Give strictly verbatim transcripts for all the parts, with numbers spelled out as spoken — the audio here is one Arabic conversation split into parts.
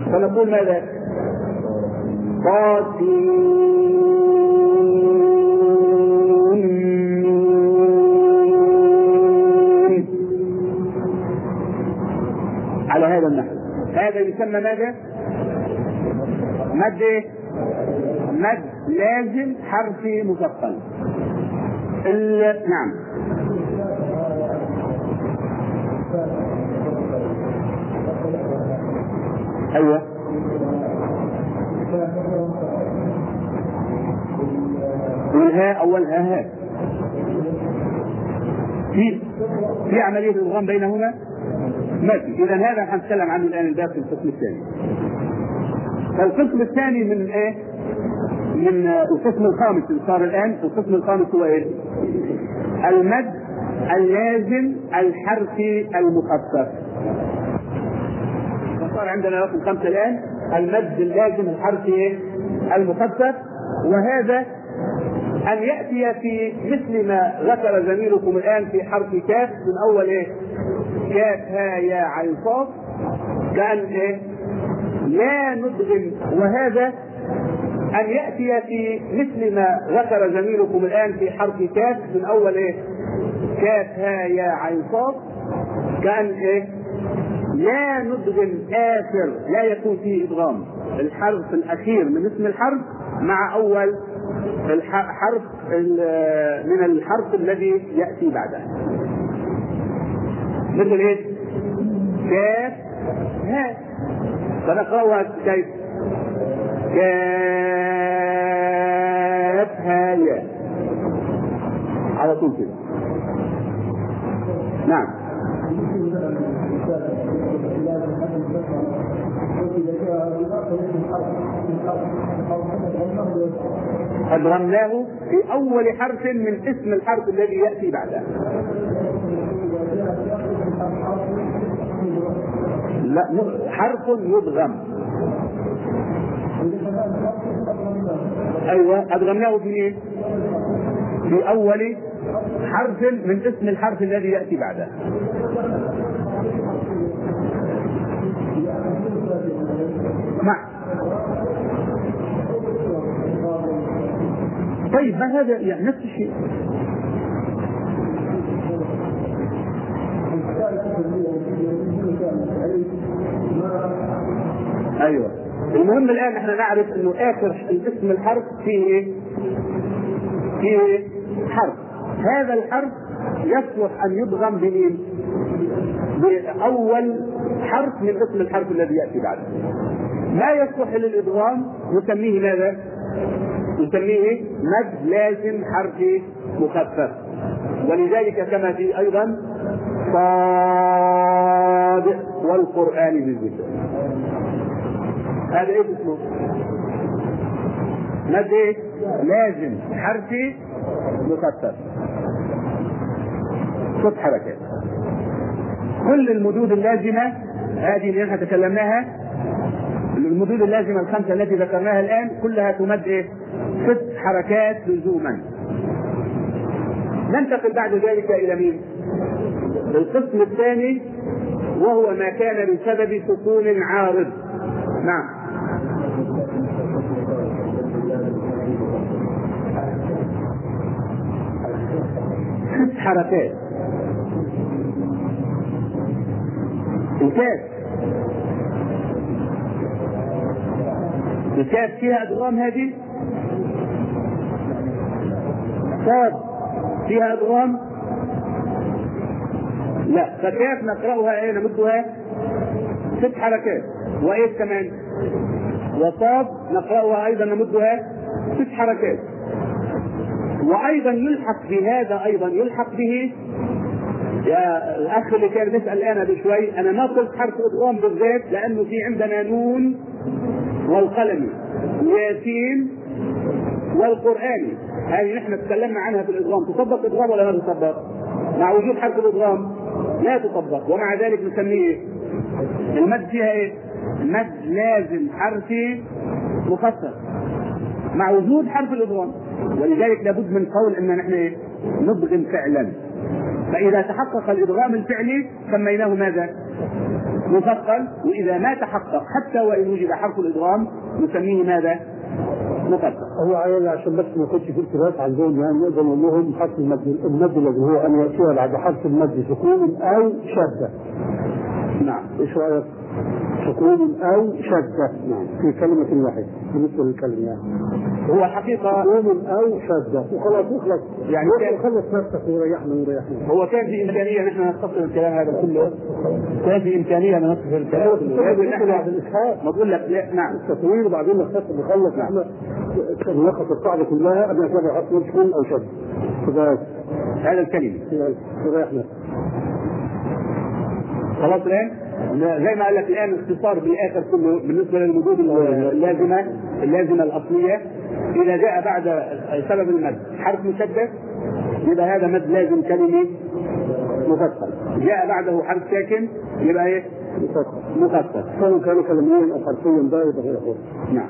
فنقول ماذا؟ قاسين على هذا النحو. هذا يسمى ماذا؟ مد ايه؟ مد لازم حرفي مثقل. نعم. ايوه والهاء اولها هاء. في في عمليه الادغام بينهما ما في. اذا هذا هنتكلم عنه الان الباب في القسم الثاني. القسم الثاني من ايه؟ من القسم الخامس اللي صار الان. القسم الخامس هو ايه؟ المد اللازم الحرفي المخفف. فصار عندنا رقم خمسه الان المد اللازم الحرفي ايه؟ المخفف. وهذا ان ياتي في مثل ما ذكر زميلكم الان في حرف كاف من اول ايه؟ كاف ها يا عين صاد كان ايه؟ لا ندغم. وهذا ان ياتي في مثل ما ذكر زميلكم الان في حرف كاف من اول ايه؟ كاف ها يا عين صاد كان ايه؟ لا ندغم آخر، لا يكون فيه ادغام. الحرف الاخير من اسم الحرف مع اول الحرف من الحرف الذي ياتي بعده. مثل ايه؟ كاف ها. فنقرأها كيف؟ كاف ها يا على طول كده. نعم. أدغمناه في أول حرف من اسم الحرف الذي يأتي بعده. لا، حرف يدغم. أيوة أدغمناه في إيه؟ في أول حرف من اسم الحرف الذي يأتي بعده. مع طيب ما هذا يعني نفس الشيء. ايوه المهم الان احنا نعرف انه اخر اسم الحرف فيه ايه؟ فيه إيه؟ حرف. هذا الحرف يصلح ان يدغم بمين؟ باول حرف من اسم الحرف الذي ياتي بعده. ما يصلح للادغام نسميه ماذا؟ نسميه مد لازم حرفي مخفف. ولذلك كما في ايضا صاد والقرآن بالذكر. هذا ايه اسمه؟ مد ايه؟ لازم حرفي مخفف. ست حركات. كل المدود اللازمه هذه اللي احنا تكلمناها، المدود اللازمه الخمسه التي ذكرناها الان كلها تمد ايه؟ ست حركات لزوما. ننتقل بعد ذلك الى مين؟ القسم الثاني وهو ما كان بسبب سكون عارض. نعم. ست حركات. الكاف الكاف فيها ادغام. هذه صاد فيها ادغام؟ لا. فكاف نقرأها ايه؟ نمدها ست حركات. وايه كمان؟ وصاد نقرأها ايضا نمدها ست حركات. وايضا يلحق بهذا ايضا يلحق به يا الاخ اللي كان بيسال انا بشوي، انا ما قلت حرف ادغام بالذات لانه في عندنا نون والقلم وياسين والقرآن. هذه نحن تكلمنا عنها في الادغام. تطبق ادغام ولا ما تطبق؟ مع وجود حرف الادغام لا تطبق. ومع ذلك نسميه المد فيها ايه؟ مد لازم حرفي مخفف مع وجود حرف الادغام. ولذلك لابد من قول ان نحن ايه؟ ندغم فعلا. فاذا تحقق الادغام الفعلي سميناه ماذا؟ مثقل، واذا ما تحقق حتى وان وجد حرف الادغام نسميه ماذا؟ مثقل. هو عيال عشان بس ما يكونش في التباس عندهم، يعني نقدر نقول لهم حرف المد، المد الذي هو ان ياتيها بعد حرف المد سكون او شده. نعم. ايش رايك؟ سكون او شده. نعم. في كلمه واحده بالنسبه للكلمه يعني. هو حقيقه سكون او شده وخلاص يخلص، يعني يخلص نفسك ويريحنا ويريحنا. هو كان في امكانيه نحن نختصر الكلام هذا كله، كان في امكانيه ان نختصر الكلام كله بعد الاسحاق ما بقول لك. نعم. التطوير وبعدين نختصر نخلص احنا نلخص القاعده كلها قبل ما نحط سكون او شده. هذا الكلمه يريحنا خلاص. الان زي ما قال لك الان اختصار بالاخر كله بالنسبه للمدود اللازمه اللازمه الاصليه. اذا جاء بعد سبب المد حرف مشدد يبقى هذا مد لازم كلمه مفصل. جاء بعده حرف ساكن يبقى ايه؟ مفصل. سواء كان كلميا او حرفيا ده يبقى غير. نعم.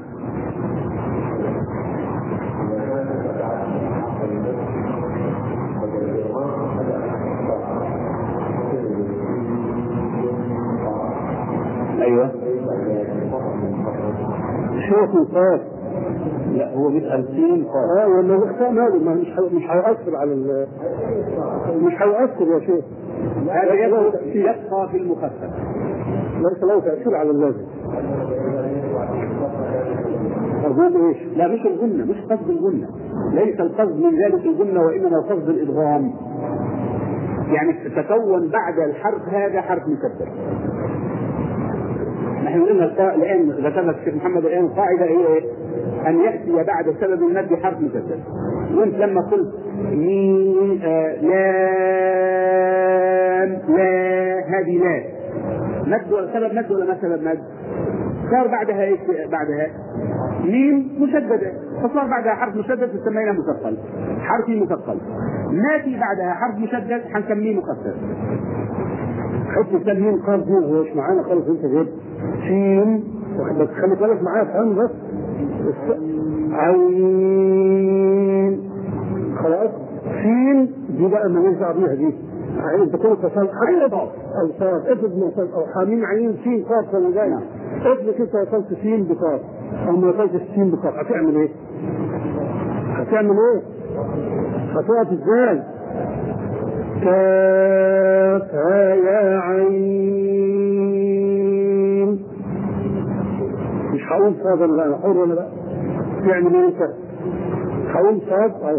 ايوه. شوف القاف. لا هو بيسأل سين قاف. اه ولا الاخفاء ماله مش مش هيأثر على ال مش هيأثر يا شيخ. هذا يبقى في المخفف. ليس له تأثير على اللازم. أقول إيش؟ لا مش الغنة، مش قصد الغنة، ليس القصد من ذلك الغنة وإنما القصد الإدغام. يعني تكون بعد الحرف هذا حرف مكبر. نحن قلنا الآن ذكرنا الشيخ محمد الآن القاعدة هي إيه؟ أن يأتي بعد سبب المد حرف مكبر. وأنت لما قلت مي آه لام لا هذه لا مد ولا سبب مد ولا ما سبب مد؟ صار بعدها ايش؟ بعدها ميم مشدده، فصار بعدها حرف مشدد سميناه مثقل، حرفي مثقل. ما في بعدها حرف مشدد حنسميه مقصر. حط التنوين قاف دي وايش معانا خالص انت جايب سين، بس خلي بالك معايا فهم بس عين خلاص. سين دي بقى ما نرجع بيها دي عين تكون تصل حتى او صاد افرض مثلا او حامين عين سين قاف ولا جاي افرض انت وصلت سين بقاف او ما وصلت سين بقاف هتعمل ايه؟ هتعمل ايه؟ هتقف ازاي؟ كاف يا عين. مش هقول صاد ولا انا حر ولا لا؟ تعمل ايه انت؟ هقول صاد او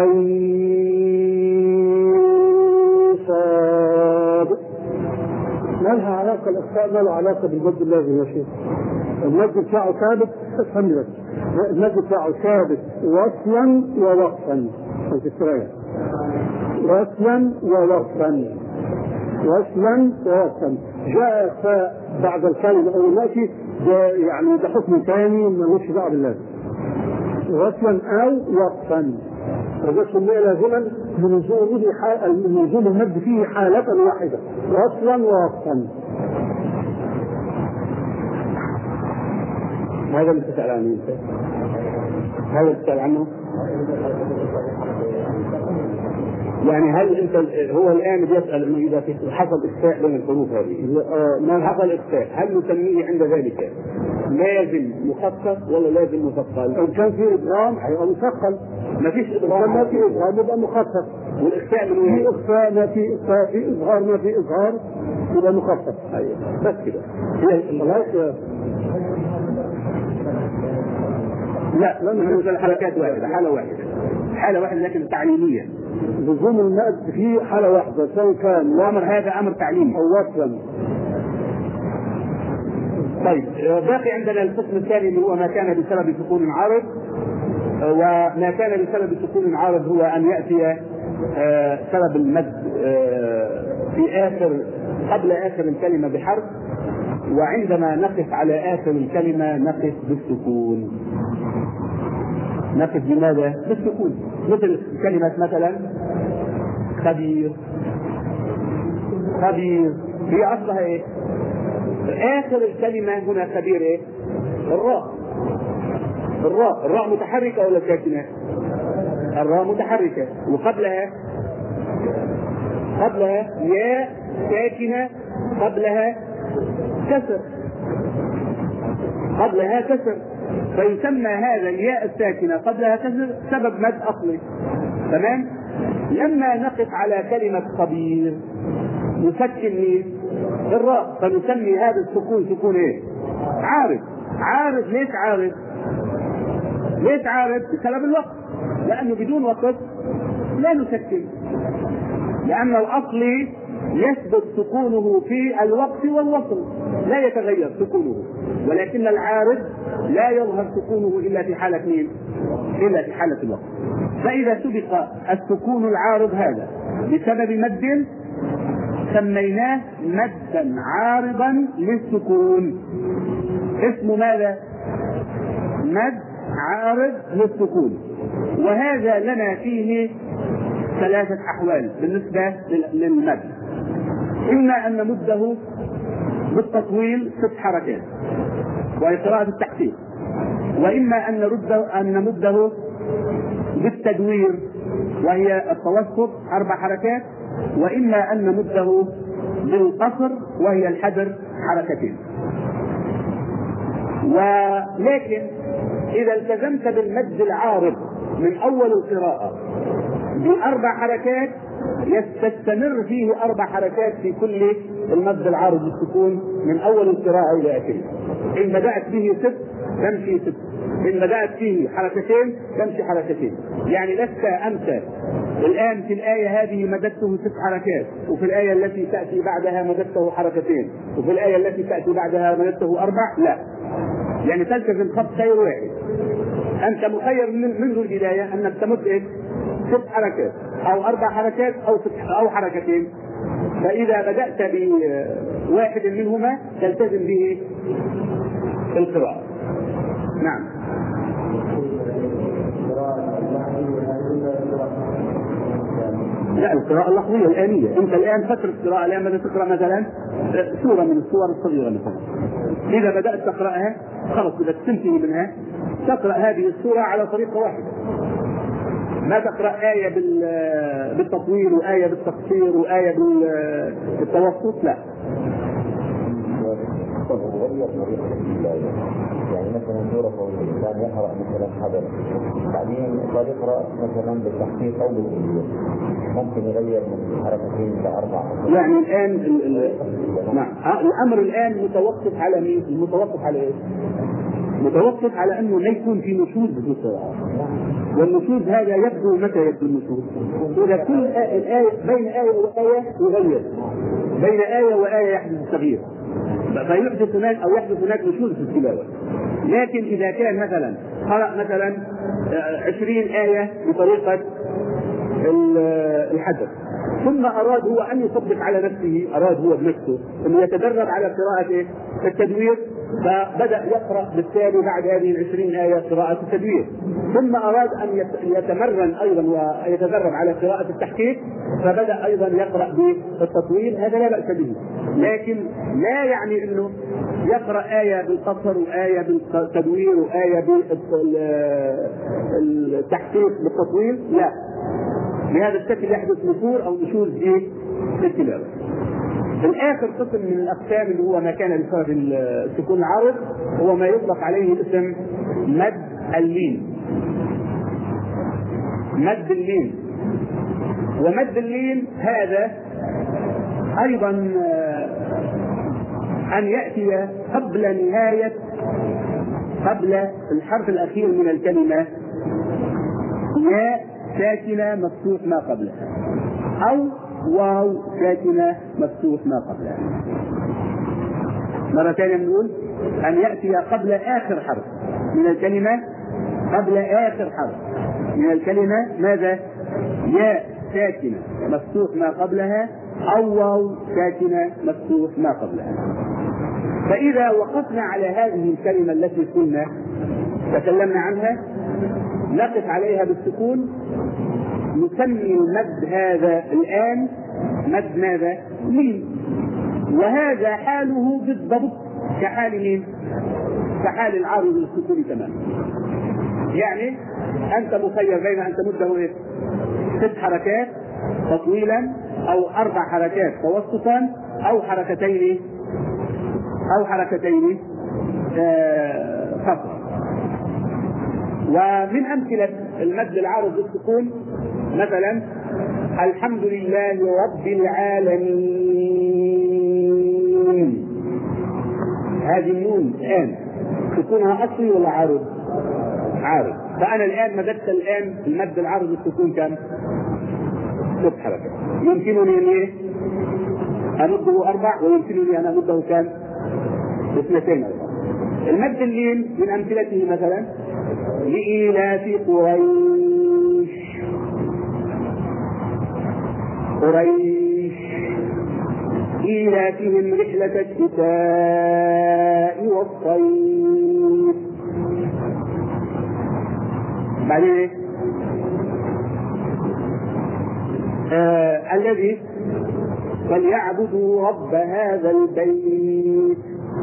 عين صاد. ما لها علاقه الاخفاء، ما له علاقه بالمد اللازم يا شيخ. المد بتاعه ثابت، افهم بس، المد بتاعه ثابت وصلا ووقفا. انت تستريح وصلا ووقفا، وصلا ووقفا. جاء اخفاء بعد الكلمه او ناتي يعني ده حكم ثاني ملوش دعوه باللازم، وصلا او وقفا. وده سمي لازما بنزوله نزول المد فيه حاله واحده وصلا ووقفا. هذا اللي تسأل عنه، هذا اللي تسأل عنه. يعني هل انت هو الان بيسأل انه اذا حصل اخفاء بين الحروف هذه، ما حصل اخفاء هل نسميه عند ذلك لازم مخفف ولا لازم مثقل؟ ان كان في ادغام هيبقى مثقل، ما فيش ادغام ما في ادغام يبقى مخفف. والاخفاء من وين؟ في اخفاء ما في اخفاء، في اظهار ما في اظهار يبقى مخفف. ايوه بس كده. خلاص. لا لا نقول حركات واحده، حاله واحده، حاله واحده لكن تعليميه. لزوم المد في حاله واحده سواء كان الامر هذا امر تعليمي او وصلا. طيب باقي عندنا القسم الثاني اللي هو ما كان بسبب سكون عارض. وما كان بسبب سكون عارض هو ان ياتي سبب المد في اخر قبل اخر الكلمه بحرف، وعندما نقف على اخر الكلمه نقف بالسكون. نقف بماذا؟ بالسكون. مثل كلمه مثلا خبير. خبير هي اصلها ايه؟ اخر الكلمه هنا خبير ايه؟ الراء. الراء الراء متحركه ولا ساكنه؟ الراء متحركه، وقبلها قبلها ياء ساكنه، قبلها كسر، قبلها كسر، فيسمى هذا الياء الساكنة قبلها كسر سبب مد أصلي. تمام؟ لما نقف على كلمة خبير نسكن مين؟ الراء، فنسمي هذا السكون سكون ايه؟ عارض. عارض ليش عارض؟ ليش عارض؟ بسبب الوقت، لأنه بدون وقت لا نسكن، لأن الأصلي يثبت سكونه في الوقت والوصل لا يتغير سكونه، ولكن العارض لا يظهر سكونه إلا في حالة مين؟ إلا في حالة الوقت. فإذا سبق السكون العارض هذا بسبب مد سميناه مدا عارضا للسكون. اسمه ماذا؟ مد عارض للسكون. وهذا لنا فيه ثلاثة أحوال بالنسبة للمد. إما أن نمده بالتطويل ست حركات وهي قراءة التحقيق، وإما أن نرده أن نمده بالتدوير وهي التوسط أربع حركات، وإما أن نمده بالقصر وهي الحذر حركتين. ولكن إذا التزمت بالمد العارض من أول القراءة بأربع حركات يستمر فيه أربع حركات في كل المد العارض للسكون من أول القراءة إلى آخره. إن بدأت به ست تمشي ست، إن بدأت فيه حركتين تمشي حركتين. يعني لست أنت الآن في الآية هذه مددته ست حركات، وفي الآية التي تأتي بعدها مددته حركتين، وفي الآية التي تأتي بعدها مددته أربع. لا، يعني تلتزم خط سير واحد. أنت مخير من منذ البداية أنك تمد إيه؟ ست حركات أو أربع حركات أو ست أو حركتين. فإذا بدأت بواحد منهما تلتزم به القراءة. نعم. لا، القراءة اللحظية الآنية. أنت الآن فترة القراءة الآن بدأت تقرأ مثلا سورة من السور الصغيرة مثلا، إذا بدأت تقرأها خلاص بدأت تنتهي منها تقرأ هذه السورة على طريقة واحدة، ما تقرأ آية بالتطويل وآية بالتقصير وآية بالتوسط. لا. يعني مثلا سورة الإنسان يقرأ مثلا حدث، بعدين قد يقرأ مثلا بالتحقيق أو بالتدوير، ممكن يغير من حركتين إلى أربع. يعني الآن ال ال نعم الأمر الآن متوقف على مين؟ متوقف على إيه؟ متوقف على أنه لا يكون في نشوذ في القراءة، والنشوذ هذا يبدو متى يبدو النشوذ؟ إذا كل الآية بين آية وآية يغير، بين آية وآية يحدث التغيير، فيحدث هناك أو يحدث هناك نشوذ في التلاوة. لكن إذا كان مثلا قرأ مثلا عشرين آية بطريقة الحدث، ثم أراد هو أن يطبق على نفسه، أراد هو بنفسه أنه يتدرب على قراءة التدوير، فبدأ يقرأ بالتالي بعد هذه العشرين آية قراءة التدوير، ثم أراد أن يتمرن أيضا ويتدرب على قراءة التحقيق، فبدأ أيضا يقرأ بالتطويل. هذا لا بأس به، لكن لا يعني أنه يقرأ آية بالقصر وآية بالتدوير وآية بالتحقيق بالتطويل، لا، بهذا الشكل يحدث نفور أو نشوذ في التلاوة. الآخر قسم من الأقسام اللي هو ما كان بسبب السكون العارض هو ما يطلق عليه اسم مد اللين. مد اللين، ومد اللين هذا أيضا أن يأتي قبل نهاية قبل الحرف الأخير من الكلمة ياء ساكنة مفتوح ما قبلها، أو واو ساكنة مفتوح ما قبلها. مرة ثانية نقول أن يأتي قبل آخر حرف من الكلمة، قبل آخر حرف من الكلمة ماذا؟ ياء ساكنة مفتوح ما قبلها، أو واو ساكنة مفتوح ما قبلها. فإذا وقفنا على هذه الكلمة التي كنا تكلمنا عنها نقف عليها بالسكون، نسمي المد هذا الآن مد ماذا؟ لين. وهذا حاله بالضبط كحال مين؟ كحال العارض للسكون تماما. يعني أنت مخير بين أن تمده إيه؟ ست حركات تطويلا، أو أربع حركات توسطا، أو حركتين أو حركتين خفض. ومن أمثلة المد العارض بالسكون مثلا الحمد لله رب العالمين. هذه النون الآن سكونها أصلي ولا عارض؟ عارض. فأنا الآن مددت الآن المد العارض بالسكون كم؟ ست حركات. يمكنني أن إيه؟ أمده أربع، ويمكنني أن أمده كم؟ اثنتين. المد اللين من أمثلته مثلا لإيلاف قريش قريش إيلافهم رحلة الشتاء والصيف. بعدين آه الذي فليعبدوا رب هذا البيت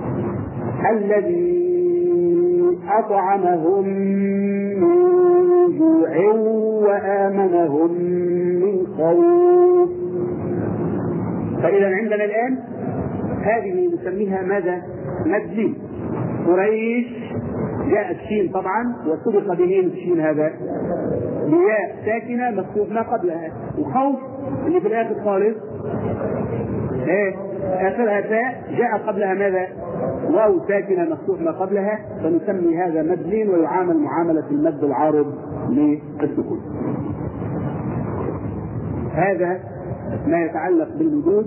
الذي أطعمهم من جوع وآمنهم من خوف. فإذا عندنا الآن هذه نسميها ماذا؟ مد. قريش جاء الشين طبعا وسبق به الشين هذا بياء ساكنة مفتوح ما قبلها، وخوف اللي في الآخر خالص ايه آخرها تاء جاء قبلها ماذا؟ واو ساكنة مفتوح ما قبلها، فنسمي هذا مد لين ويعامل معاملة المد العارض للسكون. هذا ما يتعلق بالمدود.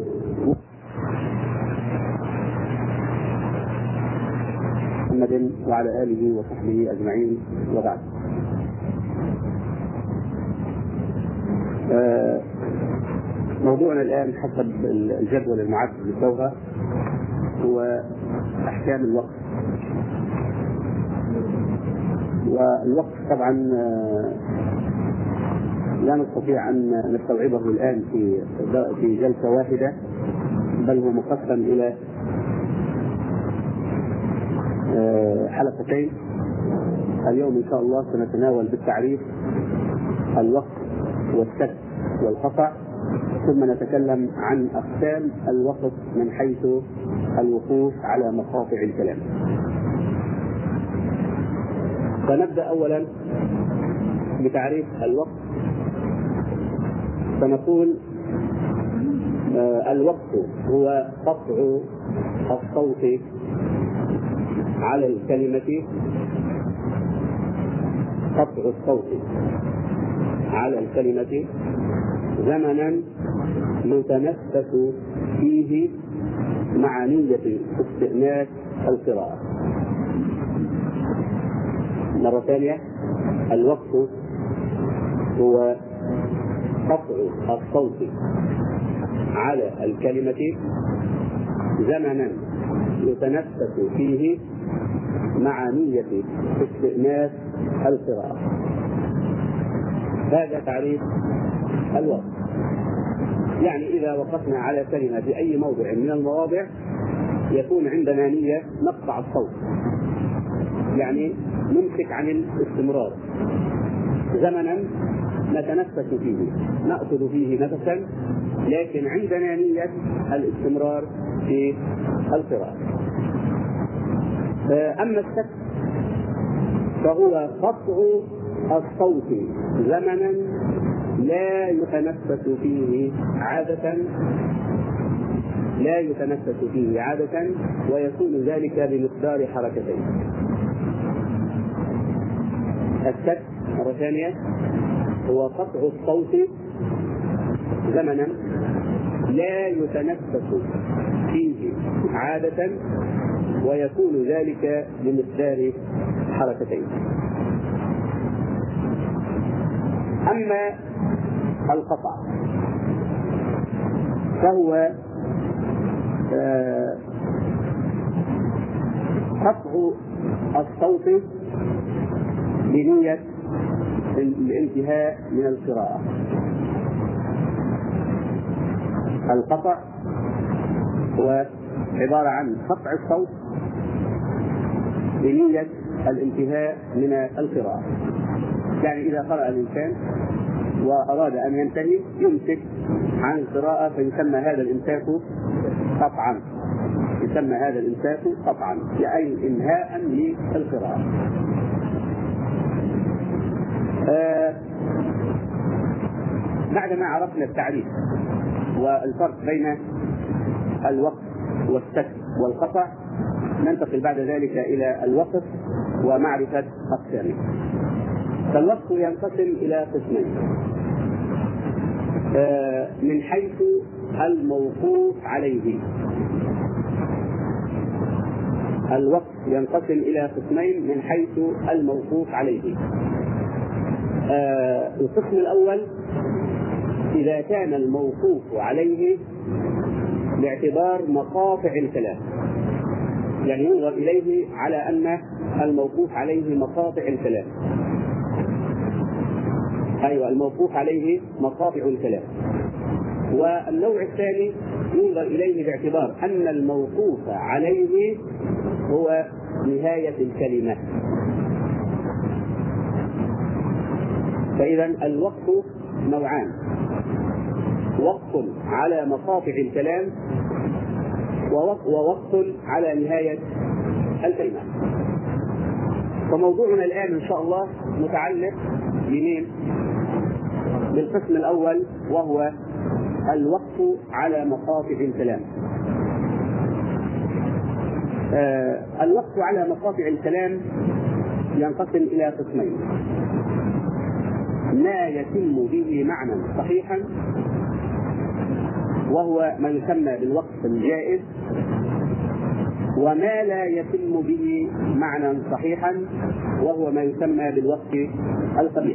محمد وعلى آله وصحبه أجمعين وبعد. آه موضوعنا الآن حسب الجدول المعد للتوها هو أحكام الوقف. والوقف طبعا لا نستطيع أن نستوعبه الآن في في جلسة واحدة، بل هو مقسم إلى حلقتين. اليوم إن شاء الله سنتناول بالتعريف الوقف والسكت والقطع، ثم نتكلم عن أقسام الوقف من حيث الوقوف على مقاطع الكلام. فنبدأ أولا بتعريف الوقف. فنقول آه الوقف هو قطع الصوت على الكلمة قطع الصوت على الكلمة زمنا يتنفس فيه مع نية استئناس القراءة. مرة ثانية، الوقف هو قطع الصوت على الكلمة زمنا يتنفس فيه مع نية استئناس القراءة. هذا تعريف الوقف. يعني إذا وقفنا على كلمة في أي موضع من المواضع يكون عندنا نية نقطع الصوت، يعني نمسك عن الاستمرار زمنا نتنفس فيه، نأخذ فيه نفسا، لكن عندنا نية الاستمرار في القراءة. أما السكت فهو قطع الصوت زمنا لا يتنفس فيه عادة لا يتنفس فيه عادة ويكون ذلك بمقدار حركتين. السكت مرة ثانية هو قطع الصوت زمنا لا يتنفس فيه عادة ويكون ذلك بمقدار حركتين. أما القطع فهو آه قطع الصوت بنية الانتهاء من القراءة. القطع هو عبارة عن قطع الصوت بنية الانتهاء من القراءة. يعني إذا قرأ الإنسان وأراد أن ينتهي يمسك عن القراءة فيسمى هذا الإمساك قطعا، يسمى هذا الإمساك قطعا، أي إنهاء للقراءة. آه بعدما عرفنا التعريف والفرق بين الوقف والسكت والقطع، ننتقل بعد ذلك إلى الوقف ومعرفة أقسامه. فالوقف ينقسم إلى قسمين، آه من حيث الموقوف عليه. الوقف ينقسم إلى قسمين من حيث الموقوف عليه. آه القسم الأول إذا كان الموقوف عليه باعتبار مقاطع الكلام، يعني ينظر إليه على أن الموقوف عليه مقاطع الكلام. أيوة، الموقوف عليه مقاطع الكلام. والنوع الثاني ينظر إليه باعتبار أن الموقوف عليه هو نهاية الكلمة. فإذا الوقف نوعان: وقف على مقاطع الكلام ووقف على نهاية الكلمة. فموضوعنا الآن إن شاء الله متعلق بمين؟ بالقسم الأول، وهو الوقف على مقاطع الكلام. آه الوقف على مقاطع الكلام ينقسم إلى قسمين: ما يتم به معنى صحيحا وهو ما يسمى بالوقف الجائز، وما لا يتم به معنى صحيحا وهو ما يسمى بالوقف القبيح.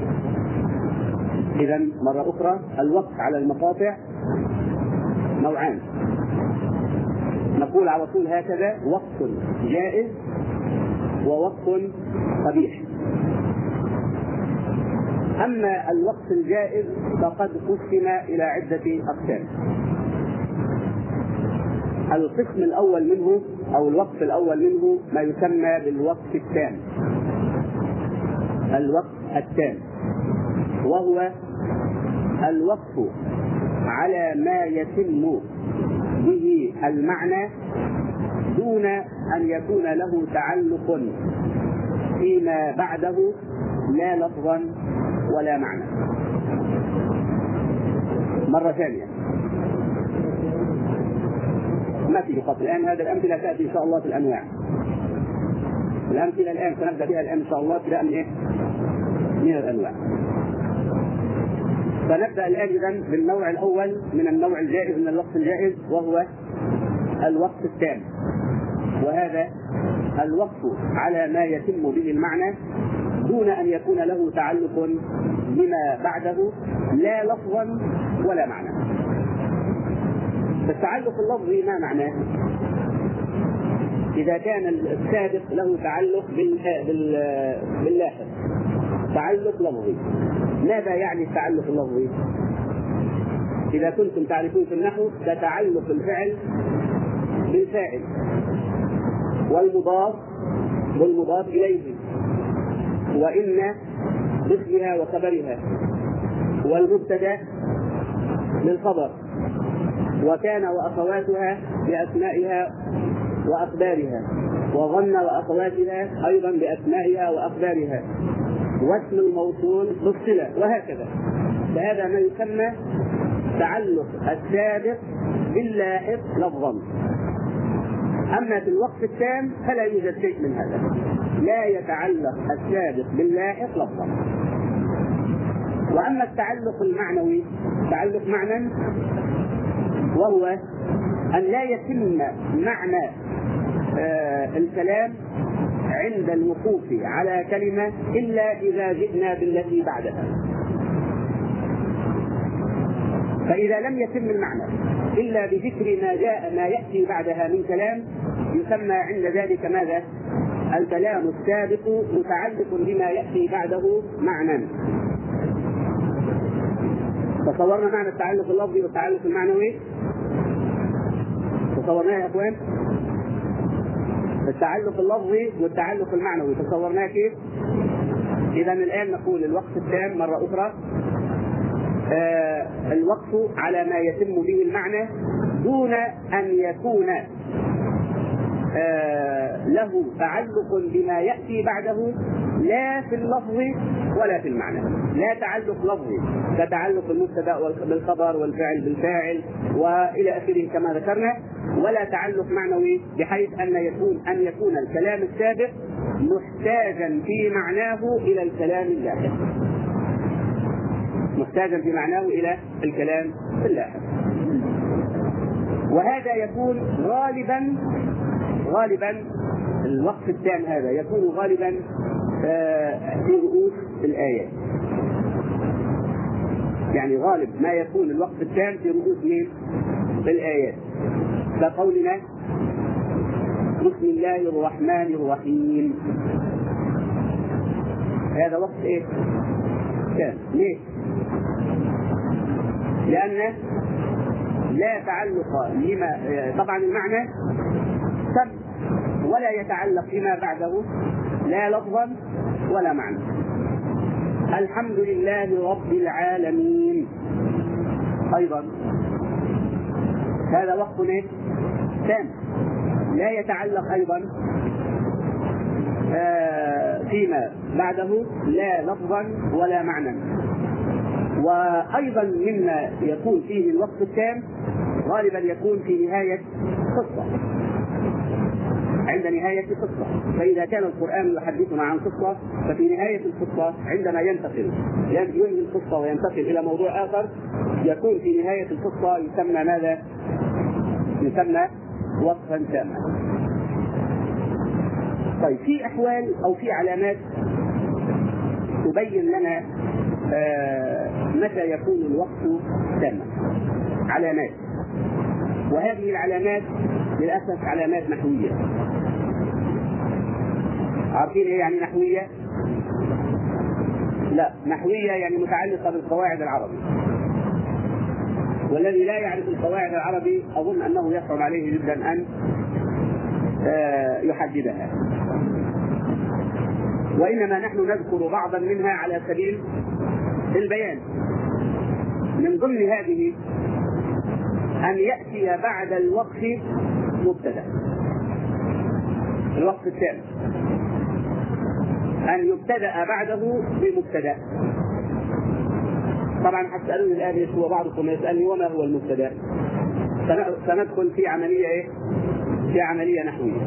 إذا مرة أخرى، الوقف على المقاطع نوعان، نقول على طول هكذا: وقف جائز ووقف قبيح. أما الوقف الجائز فقد قسم إلى عدة أقسام. القسم الأول منه أو الوقف الأول منه ما يسمى بالوقف التام. الوقف التام وهو الوقف على ما يتم به المعنى دون أن يكون له تعلق فيما بعده، لا لفظا ولا معنى. مرة ثانية، ما في خط الآن، هذا الأمثلة تأتي إن شاء الله في الأنواع. الأمثلة الآن سنبدأ بها الآن إن شاء الله ابتداء من إيه؟ من الأنواع. فنبدأ الآن إذن بالنوع الأول من النوع الجائز من الوقف الجائز، وهو الوقف التام. وهذا الوقف على ما يتم به المعنى دون أن يكون له تعلق بما بعده، لا لفظا ولا معنى. التعلق اللفظي ما معناه؟ إذا كان السابق له تعلق باللاحق، تعلق لفظي. ماذا يعني التعلق اللفظي؟ إذا كنتم تعرفون في النحو فتعلق الفعل بالفاعل، والمضاف والمضاف إليه، وإن باسمها وخبرها، والمبتدأ للخبر، وكان وأخواتها بأسمائها وأخبارها، وظن وأخواتها أيضا بأسمائها وأخبارها، واسم الموصول بالصلة، وهكذا. فهذا ما يسمى تعلق السابق باللاحق لفظا. أما في الوقف التام فلا يوجد شيء من هذا، لا يتعلق السابق باللاحق لفظا. وأما التعلق المعنوي، تعلق معنى، وهو أن لا يتم معنى آه الكلام عند الوقوف على كلمة إلا إذا جئنا بالتي بعدها. فإذا لم يتم المعنى إلا بذكر ما جاء ما يأتي بعدها من كلام، يسمى عند ذلك ماذا؟ الكلام السابق متعلق بما يأتي بعده معنى. تصورنا معنى التعلق اللفظي والتعلق المعنوي؟ تصورناه يا أخوان؟ التعلق اللفظي والتعلق المعنوي تصورناه كيف؟ إذا الآن نقول الوقف التام مرة أخرى: آه الوقف على ما يتم به المعنى دون أن يكون آه له تعلق بما يأتي بعده لا في اللفظ ولا في المعنى. لا تعلق لفظي كتعلق المبتدأ بالخبر والفعل بالفاعل وإلى آخره كما ذكرنا، ولا تعلق معنوي بحيث أن يكون أن يكون الكلام السابق محتاجا في معناه إلى الكلام اللاحق. محتاجا في معناه إلى الكلام اللاحق. وهذا يكون غالبا غالبا الوقف التام هذا يكون غالبا في رؤوس الآيات. يعني غالب ما يكون الوقف التام في رؤوس من الآيات، كقولنا بسم الله الرحمن الرحيم. هذا وقف ايه؟ تام. ليه؟ لأن لا تعلق لما طبعا المعنى تم ولا يتعلق فيما بعده لا لفظا ولا معنى. الحمد لله رب العالمين أيضا هذا وقف تام لا يتعلق أيضا فيما بعده لا لفظا ولا معنى. وأيضا مما يكون فيه الوقف التام غالبا يكون في نهاية قصة، عند نهاية قصة. فإذا كان القرآن يحدثنا عن قصة ففي نهاية القصة عندما ينتقل ينهي القصة وينتقل إلى موضوع آخر يكون في نهاية القصة يسمى ماذا؟ يسمى وقفا تاما. طيب في أحوال أو في علامات تبين لنا آه متى يكون الوقف تاما. علامات، وهذه العلامات للأسف علامات نحوية. عارفين ايه يعني نحوية؟ لا، نحوية يعني متعلقة بالقواعد العربي، والذي لا يعرف القواعد العربي أظن أنه يصعب عليه جدا أن يحددها، وإنما نحن نذكر بعضا منها على سبيل البيان. من ضمن هذه أن يأتي بعد الوقف مبتدأ، الوقف الثاني أن يبتدأ بعده بمبتدأ. طبعا هتسألوني الآن ايش هو، بعضكم يسألني وما هو المبتدأ، سندخل في عملية ايه؟ في عملية نحوية.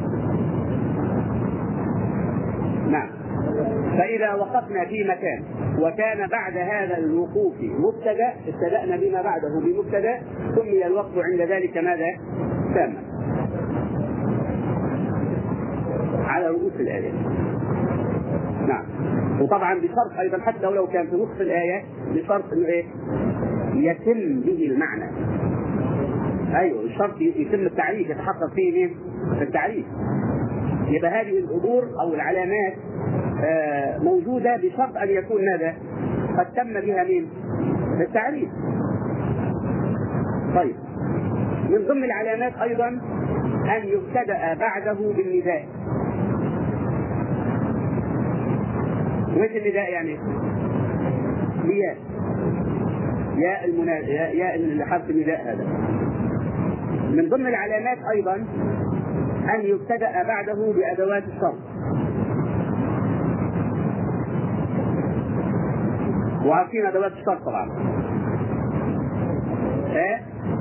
نعم. فإذا وقفنا في مكان وكان بعد هذا الوقوف مبتدأ ابتدأنا بما بعده بمبتدأ سمي الوقف عند ذلك ماذا؟ تاما على رؤوس الآيات. نعم. وطبعا بشرط أيضا حتى لو كان في نصف الآية بشرط إنه إيه؟ يتم به المعنى. أيوه الشرط يتم التعريف، يتحقق فيه مين؟ التعريف. يبقى هذه الأمور أو العلامات آه موجودة بشرط أن يكون ماذا؟ قد تم بها مين؟ التعريف. طيب من ضمن العلامات أيضا أن يبتدأ بعده بالنداء. وإيش النداء يعني؟ ياء ياء المنادى، ياء حرف النداء. هذا من ضمن العلامات أيضا أن يبتدأ بعده بأدوات الشرط. وعارفين أدوات الشرط طبعا. ها؟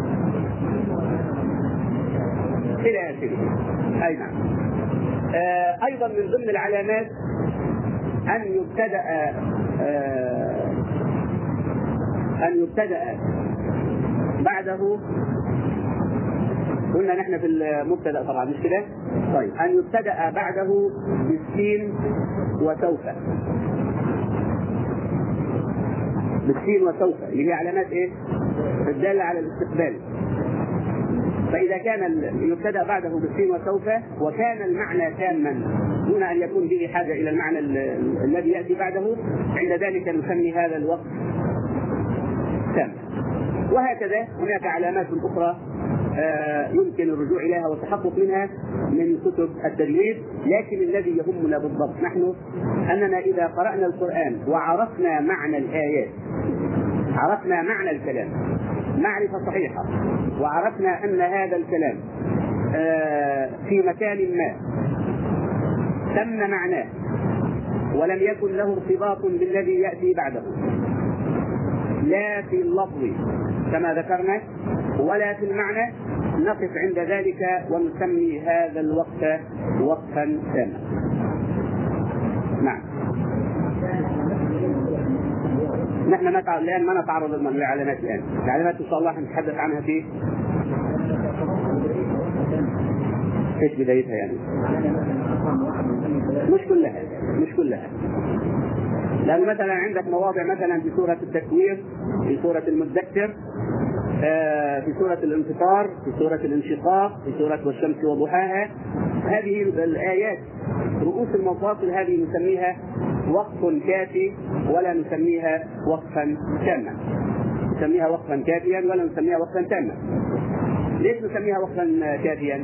إلى آخره. أي نعم. آه أيضا من ضمن العلامات أن يبتدأ آه أن يبتدأ بعده، قلنا نحن في المبتدأ طبعا مش كده؟ طيب أن يبتدأ بعده بالسين وسوف. بالسين وسوف اللي هي علامات ايه؟ الدالة على الاستقبال. فإذا كان يبتدأ بعده بالسين وسوف وكان المعنى تاما دون أن يكون به حاجة إلى المعنى الذي يأتي بعده عند ذلك نسمي هذا الوقت تام. وهكذا هناك علامات أخرى يمكن الرجوع إليها والتحقق منها من كتب التجويد، لكن الذي يهمنا بالضبط نحن أننا إذا قرأنا القرآن وعرفنا معنى الآيات، عرفنا معنى الكلام معرفة صحيحة، وعرفنا أن هذا الكلام في مكان ما تم معناه ولم يكن له ارتباط بالذي يأتي بعده، لا في اللفظ كما ذكرنا ولا في المعنى، نقف عند ذلك ونسمي هذا الوقت وقفا تاما. نعم. نحن الآن ما نتعرض للعلامات الآن، العلامات إن شاء الله نتحدث عنها في ايش بدايتها يعني؟ مش كلها مش كلها لأن مثلا عندك مواضع مثلا في سورة التكوير، في سورة المدثر، في سورة الانفطار، في سورة الانشقاق، في سورة والشمس وضحاها. هذه الآيات رؤوس المفاصل هذه نسميها وقف كافي ولا نسميها وقفا تاما، نسميها وقفا كافيا ولا نسميها وقفا تاما. ليش نسميها وقفا كافيا؟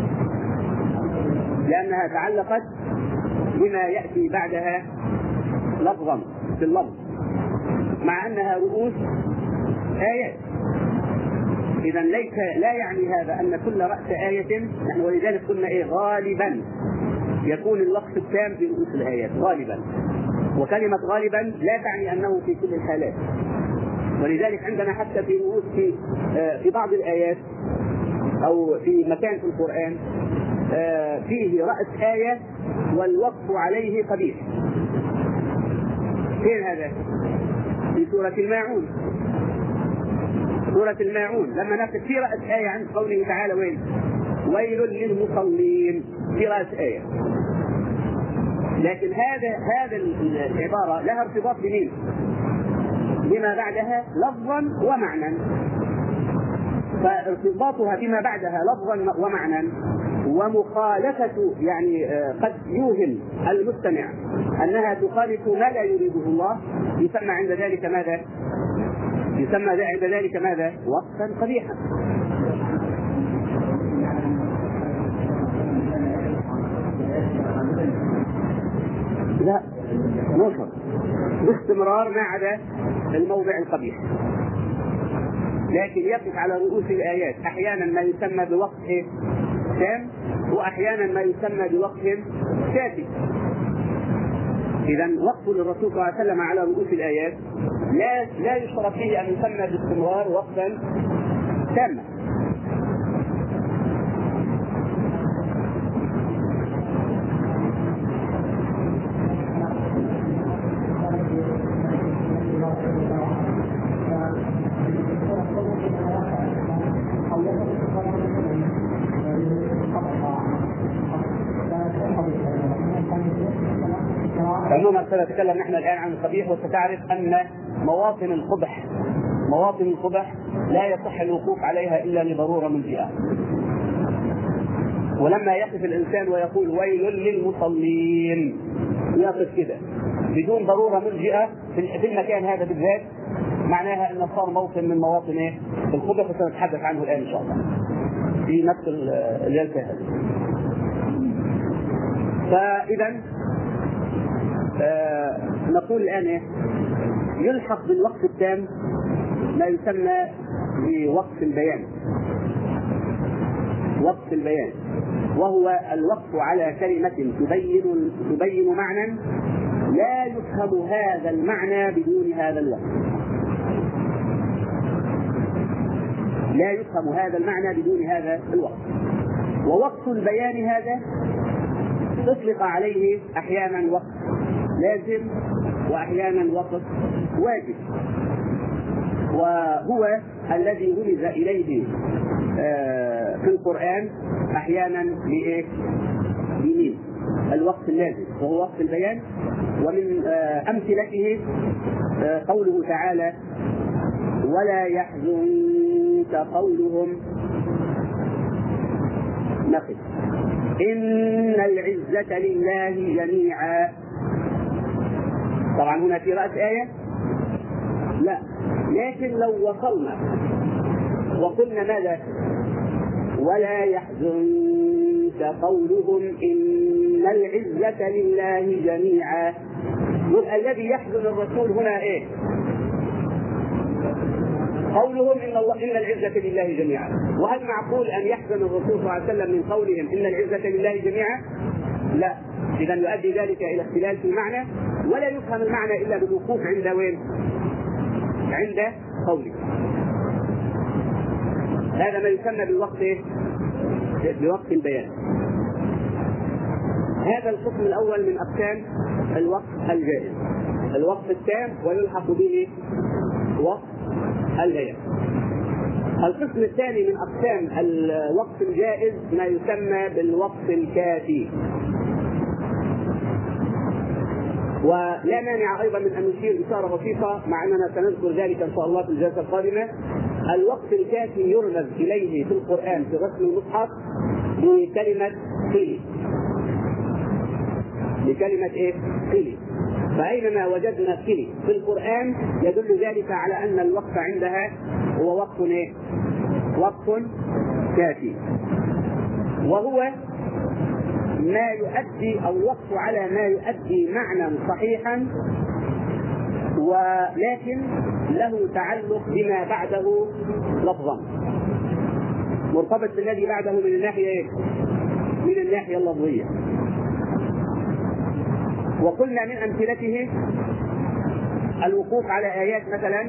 لأنها تعلقت بما يأتي بعدها لفظا في اللفظ، مع أنها رؤوس آيات. إذا ليس لا يعني هذا أن كل رأس آية، نحن ولذلك قلنا إيه غالبا يكون الوقف التام في رؤوس الآيات غالبا، وكلمة غالبا لا تعني أنه في كل الحالات. ولذلك عندنا حتى في رؤوس في في بعض الآيات أو في مكان في القرآن فيه رأس آية والوقف عليه قبيح. فين هذا؟ في سورة الماعون. سورة الماعون لما نقف في رأس آية عند قوله تعالى وين؟ ويل للمصلين، في رأس آية. لكن هذا هذا العبارة لها ارتباط بمين؟ بما بعدها لفظا ومعنى. فارتباطها بما بعدها لفظا ومعنى ومخالفة يعني قد يوهم المستمع أنها تخالف ما لا يريده الله، يسمى عند ذلك ماذا؟ يسمى عند ذلك ماذا؟ وقفا قبيحا. لا نشر باستمرار ما عدا الموضع القبيح، لكن يقف على رؤوس الآيات أحيانا ما يسمى بوقف تام وأحيانا ما يسمى بوقف كافي. إذا وقف للرسول صلى الله عليه وسلم على رؤوس الآيات لا لا يشترط فيه أن يسمى باستمرار وقفا تاما. عموما سنتكلم نحن الآن عن القبيح، وستعرف أن مواطن القبح مواطن القبح لا يصح الوقوف عليها إلا لضرورة ملجئة. ولما يقف الإنسان ويقول ويل للمصلين يقف كده بدون ضرورة ملجئة في المكان هذا بالذات، معناها أنه صار موطن من مواطن القبح، وسنتحدث عنه الآن إن شاء الله في نفس الجلسة هذه. فإذا آه نقول الآن يلحق بالوقف التام ما يسمى بوقف البيان. وقف البيان وهو الوقف على كلمة تبين تبين معنى لا يفهم هذا المعنى بدون هذا الوقف. لا يفهم هذا المعنى بدون هذا الوقف. ووقف البيان هذا تطلق عليه أحيانا وقف لازم وأحيانا وقف واجب، وهو الذي رمز إليه في القرآن أحيانا بإيه؟ بمين؟ الوقف اللازم وهو وقف البيان. ومن أمثلته قوله تعالى ولا يحزنك قولهم نقف إن العزة لله جميعا. طبعا هنا في رأس آية لا، لكن لو وصلنا وقلنا ماذا؟ ولا يحزنك قولهم إن العزة لله جميعا. يبقى الذي يحزن الرسول هنا إيه؟ قولهم ان الله ان العزه لله جميعا. وهل معقول ان يحزن الرسول صلى الله عليه وسلم من قولهم ان العزه لله جميعا؟ لا. اذا يؤدي ذلك الى اختلال في المعنى، ولا يفهم المعنى الا بالوقوف عند وين؟ عند قوله. هذا ما يسمى بالوقت بوقت البيان. هذا القسم الاول من اقسام الوقت الجائز، الوقت التام ويلحق به وقت البيان. القسم الثاني من اقسام الوقت الجائز ما يسمى بالوقت الكافي. ولا مانع ايضا من ان نشير اشاره بسيطه، مع اننا سنذكر ذلك ان شاء الله في الجلسه القادمه. الوقت الكافي يرمز اليه في القران في رسم المصحف بكلمه قيل. بكلمه ايه؟ قيل. فاينما وجدنا قيل في القران يدل ذلك على ان الوقت عندها هو وقت ايه؟ وقت كافي. وهو ما يؤدي او الوقت على ما يؤدي معنى صحيحا، ولكن له تعلق بما بعده لفظا، مرتبط بالذي بعده من الناحيه ايه؟ من الناحيه اللفظيه. وقلنا من امثلته الوقوف على ايات مثلا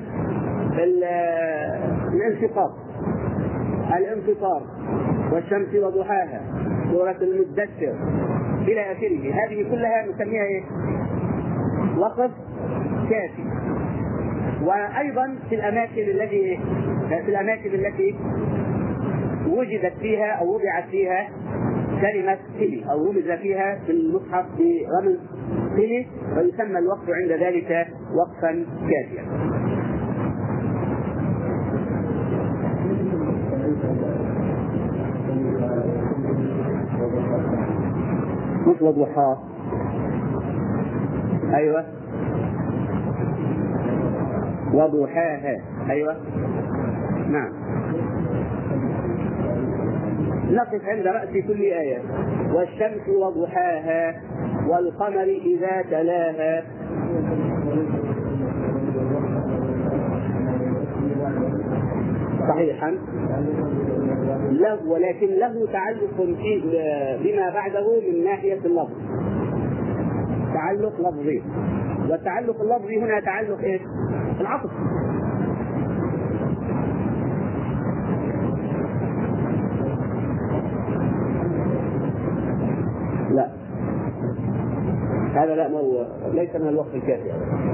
الانشقاق، الانفطار، والشمس وضحاها، سورة المدثر إلى آخره. هذه كلها نسميها إيه؟ وقت كافي. وأيضا في الأماكن التي في الأماكن التي وجدت فيها أو وضعت فيها كلمة قلي أو رمز فيها في المصحف برمز قلي، ويسمى الوقت عند ذلك وقتا كافيا. مش وضحاها. ايوه وضحاها. ايوه نعم. نقف عند رأس كل آية. والشمس وضحاها والقمر إذا تلاها. صحيحا له، ولكن له تعلق في بما بعده من ناحية اللفظ، تعلق لفظي. والتعلق اللفظي هنا تعلق ايش؟ العطف. لا هذا لا هو ليس من الوقت الكافي.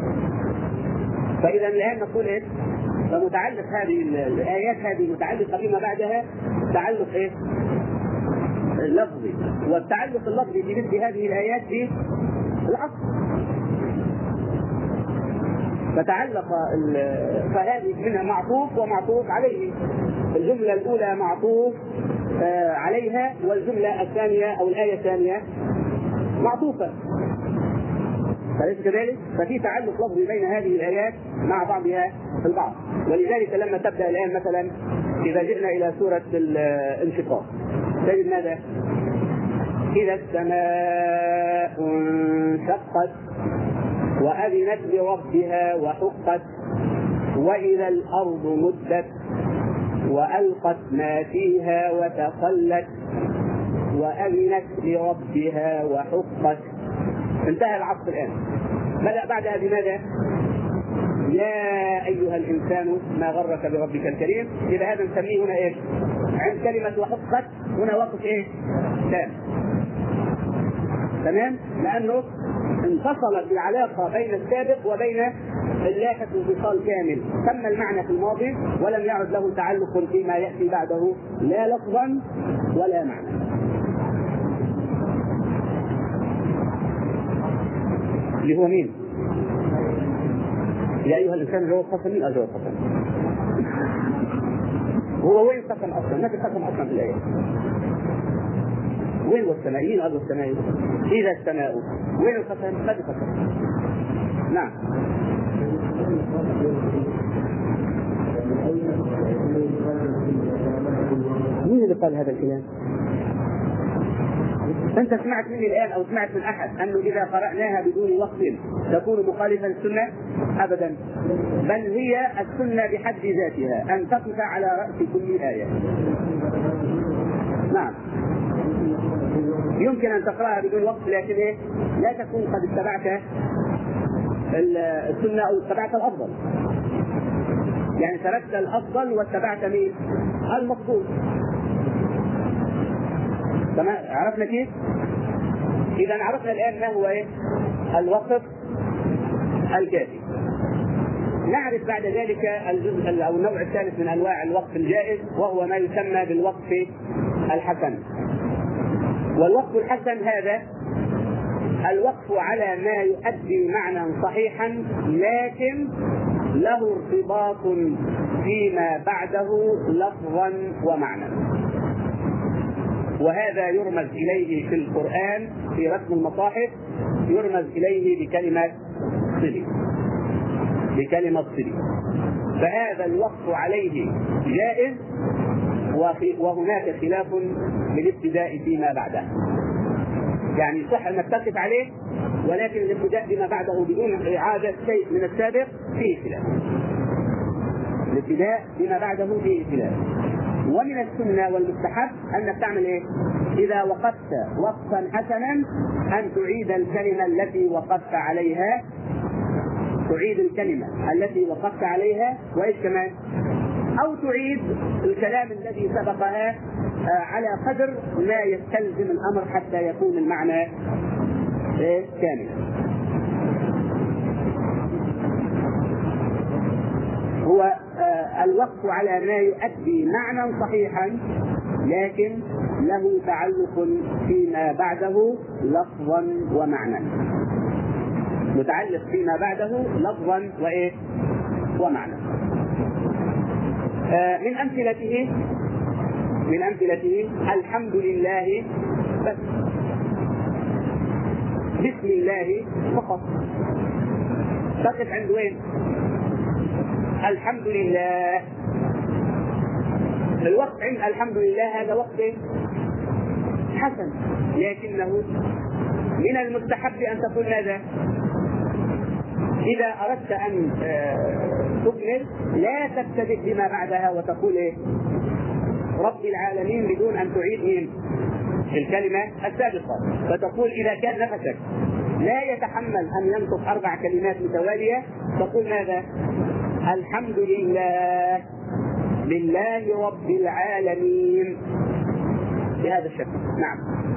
فإذا الآن نقول ايش؟ فمتعلق هذه الآيات هذه متعلقة بما بعدها تعلق ايه؟ اللفظي. والتعلق اللفظي في مثل هذه الآيات بالعطف. فتعلق فهذه منها معطوف ومعطوف عليه. الجملة الأولى معطوف عليها، والجملة الثانية أو الآية الثانية معطوفة. فليس كذلك؟ ففي تعلق لفظي بين هذه الآيات مع بعضها في البعض. ولذلك لما تبدأ الآن مثلا إذا جئنا إلى سورة الانشقاق تجد ماذا؟ إذا السماء انشقت وأذنت لربها وحقت وإذا الأرض مدت وألقت ما فيها وتخلت وأذنت لربها وحقت. انتهى العطف الآن. بدأ بعدها بماذا؟ يا أيها الإنسان ما غرك بربك الكريم. إذا هذا نسميه هنا إيش؟ عند كلمة وحقت هنا وقف إيه؟ تام. تمام؟ لأنه انفصلت بالعلاقة بين السابق وبين اللاحق انفصال كامل. تم المعنى في الماضي ولم يعد له تعلق فيما يأتي بعده لا لفظا ولا معنى. اللي هو مين؟ يا أيها الإنسان جواب قسم. مين أجواب قسم؟ هو وين قسم أصلا؟ ما في قسم أصلا في الآية. وين والسماء؟ مين أرض السماء؟ إذا السماء. وين القسم؟ ما في قسم. نعم. مين اللي قال هذا الكلام؟ أنت سمعت مني الآن أو سمعت من أحد أنه إذا قرأناها بدون وقف تكون مخالفا للسنة؟ أبدا، بل هي السنة بحد ذاتها أن تقف على رأس كل آية. نعم، يمكن أن تقرأها بدون وقف، لكن إيه؟ لا تكون قد اتبعت السنة أو اتبعت الأفضل، يعني تركت الأفضل واتبعت مين؟ المفضول. تمام، عرفنا كيف؟ إذا عرفنا الآن ما هو إيه؟ الوقف الكافي. نعرف بعد ذلك الجزء أو النوع الثالث من أنواع الوقف الجائز، وهو ما يسمى بالوقف الحسن. والوقف الحسن هذا الوقف على ما يؤدي معنى صحيحا لكن له ارتباط فيما بعده لفظا ومعنى، وهذا يرمز إليه في القرآن في رسم المصاحف، يرمز إليه بكلمة صلي، بكلمة صلي. فهذا الوقف عليه جائز، وهناك خلاف بالابتداء فيما بعده. يعني صح أن تقف عليه، ولكن الابتداء بما بعده بدون إعادة شيء من السابق فيه خلاف. الابتداء بما بعده فيه خلاف. ومن السنة والمستحب أنك تعمل إيه؟ إذا وقفت وقفا حسنا أن تعيد الكلمة التي وقفت عليها، تعيد الكلمة التي وقفت عليها، وإيش كمان؟ أو تعيد الكلام الذي سبقها على قدر ما يستلزم الأمر حتى يكون المعنى كاملا. هو الوقف على ما يؤدي معنى صحيحا لكن له تعلق فيما بعده لفظا ومعنى، متعلق فيما بعده لفظا وإيه؟ ومعنى. من أمثلته من أمثلته الحمد لله بس، بسم الله فقط. تقف عند وين؟ الحمد لله. الوقت عند الحمد لله هذا وقت حسن، لكنه من المستحب أن تقول ماذا؟ إذا أردت أن تكمل لا تبتدئ بما بعدها وتقول إيه؟ رب العالمين بدون أن تعيد مين؟ الكلمة السابقة. فتقول إذا كان نفسك لا يتحمل أن ينطق أربع كلمات متوالية تقول ماذا؟ الحمد لله لله رب العالمين، بهذا الشكل. نعم.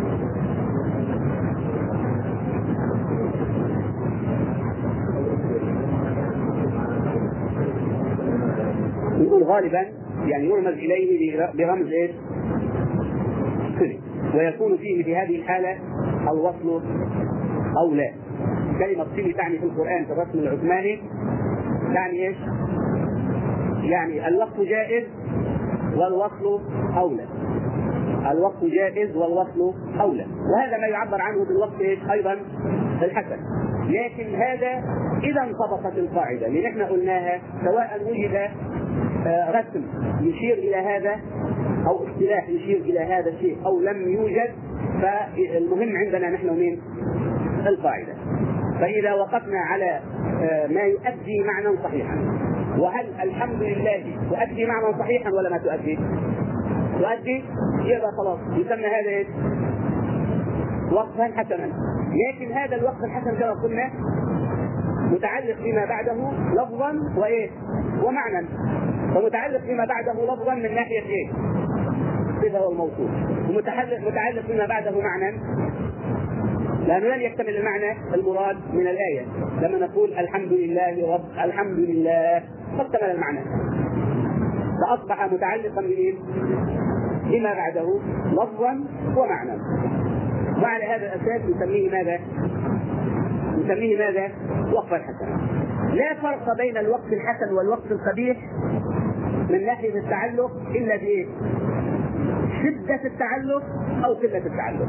يقول غالبا يعني يرمز إليه برمز إيه؟ صلي، ويكون فيه في هذه الحالة الوصل أو لا. كلمة صلي تعني في القرآن في الرسم العثماني يعني إيش؟ يعني الوقف جائز والوصل أولى. الوقف جائز والوصل أولى، وهذا ما يعبر عنه بالوقف إيش؟ أيضا الحسن. لكن هذا إذا انطبقت القاعدة اللي نحن قلناها، سواء وجد رسم يشير إلى هذا أو اصطلاح يشير إلى هذا الشيء أو لم يوجد، فالمهم عندنا نحن من القاعدة. فإذا وقفنا على ما يؤدي معنى صحيحا، وهل الحمد لله تؤدي معنى صحيحا ولا ما تؤدي؟ تؤدي، يبقى خلاص يسمى هذا إيه؟ وقفا حسنا. لكن هذا الوقف الحسن كما قلنا متعلق فيما بعده لفظا وإيه؟ ومعنى. ومتعلق فيما بعده لفظا من ناحية إيه؟ صفة والموصول، ومتعلق متعلق فيما بعده معنى، لأنه لن يكتمل المعنى المراد من الآية لما نقول الحمد لله رب الحمد لله، فاكتمل المعنى، فأصبح متعلقا بإيه؟ بما بعده لفظا ومعنى. وعلى هذا الأساس نسميه ماذا؟ نسميه ماذا؟ وقفا حسنا. لا فرق بين الوقف الحسن والوقف القبيح من ناحية التعلق إلا بإيه؟ شدة التعلق أو قلة التعلق.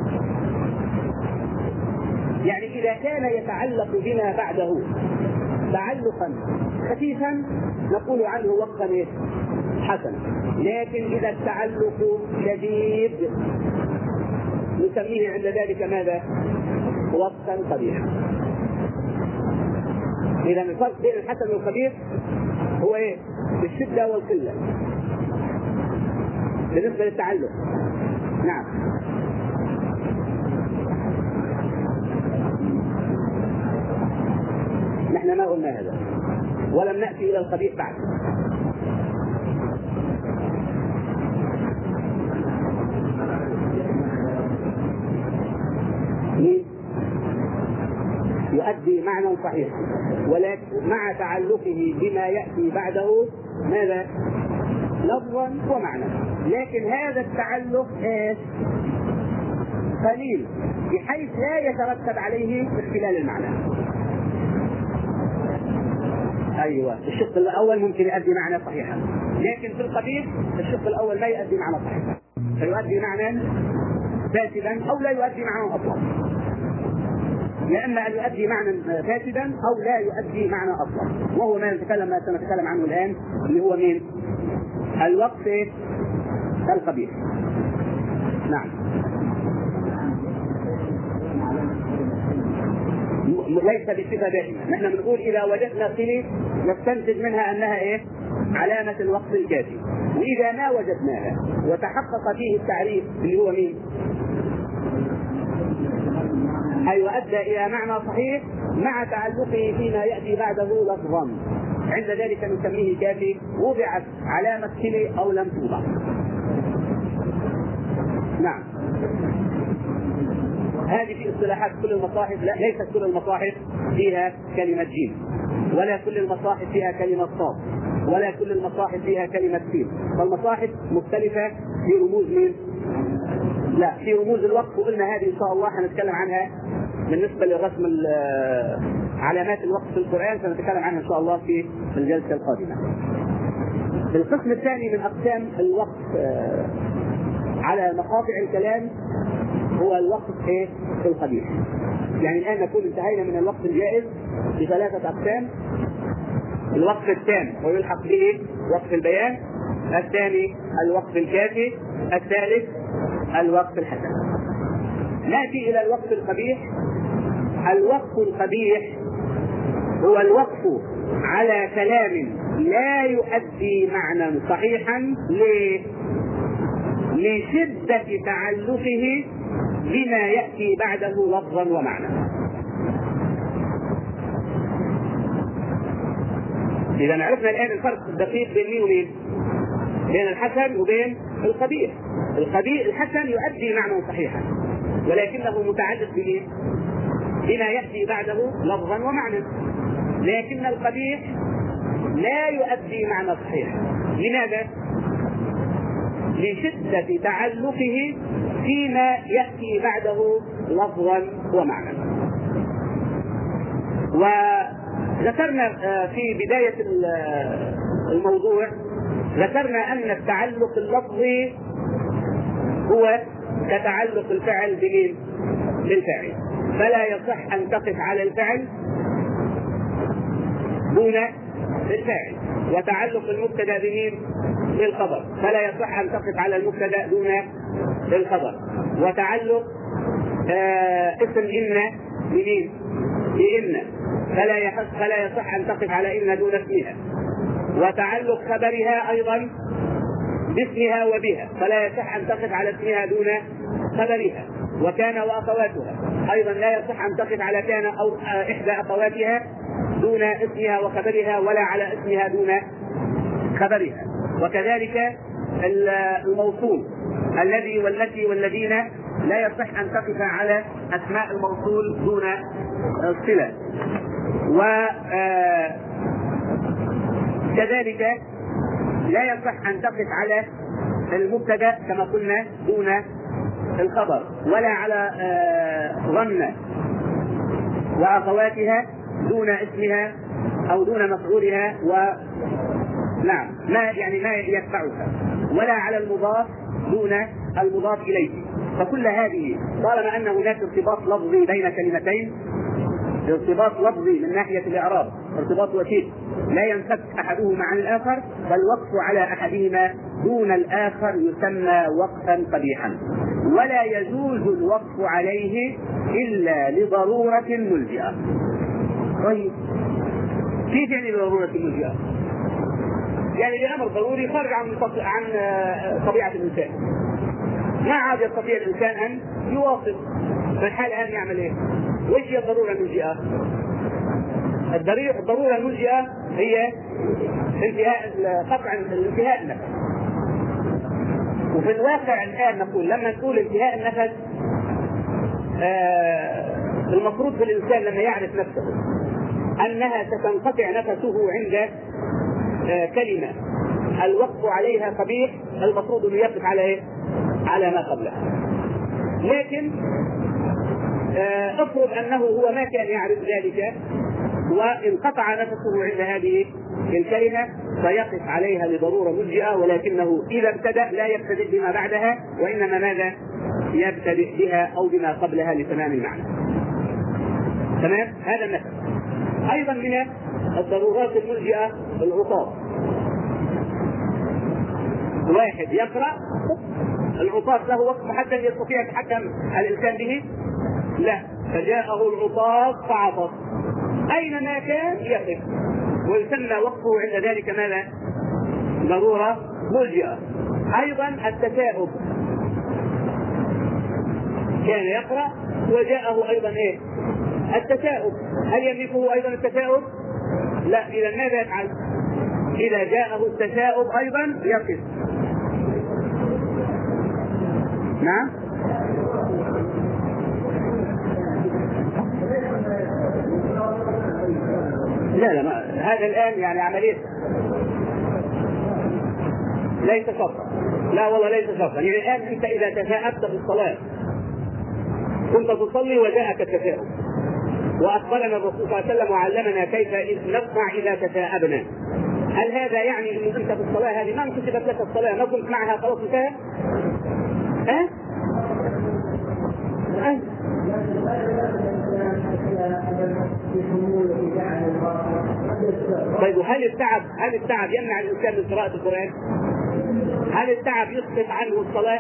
يعني إذا كان يتعلق بما بعده تعلقا خفيفا نقول عنه وقفا إيه؟ حسنا. لكن إذا التعلق شديد نسميه عند ذلك ماذا؟ وصفا قبيحا. إذا الفرق بين الحسن والقبيح هو إيه؟ الشدة والقلة بالنسبة للتعلق. نعم. نحن ما قلنا هذا ولم نأتي إلى القبيح بعد. يؤدي معنى صحيح ولكن مع تعلقه بما يأتي بعده ماذا؟ لفظا ومعنى، لكن هذا التعلق قليل بحيث لا يترتب عليه اختلال المعنى. ايوه، الشق الاول ممكن يؤدي معنى صحيحا، لكن في القبيح الشق الاول لا يؤدي معنى صحيحا، فيؤدي معنى فاسدا او لا يؤدي معنى اصلا. يا اما ان يؤدي معنى فاسدا او لا يؤدي معنى اصلا، وهو ما نتكلم ما سنتكلم عنه الان، اللي هو مين؟ الوقف القبيح. نعم. ليس بصفة دائمة، نحن بنقول إذا وجدنا صلة نستنتج منها أنها إيه؟ علامة الوقف الكافي، وإذا ما وجدناها وتحقق فيه التعريف اللي هو مين؟ أي يؤدى إلى معنى صحيح مع تعلقه فيما يأتي بعده لفظا، عند ذلك نسميه كافي، وضعت علامة صلة أو لم توضع. نعم. هذه في اصطلاحات كل المصاحف، لا ليست كل المصاحف فيها كلمة جيم، ولا كل المصاحف فيها كلمة صاد، ولا كل المصاحف فيها كلمة سين، فالمصاحف مختلفة في رموز من لا في رموز الوقف، وقلنا هذه إن شاء الله هنتكلم عنها بالنسبة للرسم علامات الوقف في القرآن، سنتكلم عنها إن شاء الله في الجلسة القادمة. القسم الثاني من أقسام الوقف على مقاطع الكلام هو الوقف ايه؟ في القبيح. يعني الآن نكون انتهينا من الوقف الجائز بثلاثة أقسام. الوقف التام ويلحق به وقف البيان، الثاني الوقف الكافي، الثالث الوقف الحسن. نأتي إلى الوقف القبيح. الوقف القبيح هو الوقف على كلام لا يؤدي معنى صحيحا لشدة تعلقه بما يأتي بعده لفظا ومعنى. إذا عرفنا الآن الفرق الدقيق بين مين ومين؟ بين الحسن وبين القبيح. القبيح الحسن يؤدي معنى صحيحا ولكنه متعلق به بما يأتي بعده لفظا ومعنى، لكن القبيح لا يؤدي معنى صحيحا. لماذا؟ لشدة تعلقه فيما يأتي بعده لفظا ومعنى. وذكرنا في بداية الموضوع ذكرنا أن التعلق اللفظي هو كتعلق الفعل بمين؟ بالفاعل، فلا يصح أن تقف على الفعل دون الفاعل، وتعلق المبتدأ بمين؟ بالخبر، فلا يصح أن تقف على المبتدأ دون الخبر، وتعلق آه اسم إن بمين؟ بإن، فلا يصح فلا يصح أن تقف على إن دون اسمها، وتعلق خبرها أيضا باسمها وبها، فلا يصح أن تقف على اسمها دون خبرها، وكان وأخواتها أيضا لا يصح أن تقف على كان أو إحدى أخواتها دون اسمها وخبرها، ولا على اسمها دون خبرها. وكذلك الموصول الذي والتي والذين لا يصح أن تقف على أسماء الموصول دون الصلة، وكذلك لا يصح أن تقف على المبتدأ كما قلنا دون الخبر، ولا على ظن وأخواتها دون اسمها أو دون مفعولها و نعم ما يعني ما يتبعها، ولا على المضاف دون المضاف إليه. فكل هذه طالما أن هناك ارتباط لفظي بين كلمتين، ارتباط لفظي من ناحية الإعراب ارتباط وسيط لا ينفك أحدهما عن الآخر، فالوقف على أحدهما دون الآخر يسمى وقفا قبيحا. ولا يجوز الوقف عليه إلا لضرورة ملجئة. طيب كيف يعني لضرورة ملجئة؟ يعني لأمر ضروري خارج عن عن طبيعة الإنسان، ما عاد يستطيع الإنسان أن يواصل، فالحال الآن يعمل إيه؟ وإيش هي الضرورة الملجئة؟ الضرورة الملجئة هي انتهاء قطع انتهاء النفس. وفي الواقع الآن نقول لما نقول انتهاء النفس آه المفروض في الإنسان لما يعرف نفسه أنها ستنقطع نفسه عند آه كلمة الوقف عليها قبيح، المفروض أن يقف على إيه؟ على ما قبلها. لكن آه افرض أنه هو ما كان يعرف ذلك وانقطع نفسه عند هذه الكلمة فيقف عليها لضرورة ملجئة، ولكنه إذا ابتدأ لا يبتدئ بما بعدها، وإنما ماذا؟ يبتدئ بها أو بما قبلها لتمام المعنى. تمام؟ هذا المثل. أيضا من الضرورات الملجئة العطاس. واحد يقرأ، العطاس له وقت محدد يستطيع يتحكم الإنسان به؟ لا، فجاءه العطاس فعطس، أينما كان يقف، ويسمى وقفه عند ذلك ماذا؟ ضرورة ملجئة. أيضا التثاؤب، كان يقرأ وجاءه أيضا إيه؟ التثاؤب، هل يملكه أيضا التثاؤب؟ لا، إذا ماذا يفعل؟ إذا جاءه التثاؤب أيضا يقف. نعم؟ لا لا ما. هذا الآن يعني عملية ليس شرطا، لا والله ليس شرطا. يعني الآن أنت إذا تثاءبت في الصلاة، كنت تصلي وجاءك التثاؤب، وأخبرنا الرسول صلى الله عليه وسلم وعلمنا كيف نصنع إذا تثاءبنا، هل هذا يعني أن أنت في الصلاة هذه ما كتبت لك الصلاة ما كنت معها خلاص انتهى؟ ها؟ أه؟ طيب هل التعب هل التعب يمنع الإنسان من قراءة القرآن؟ هل التعب يسقط عنه الصلاة؟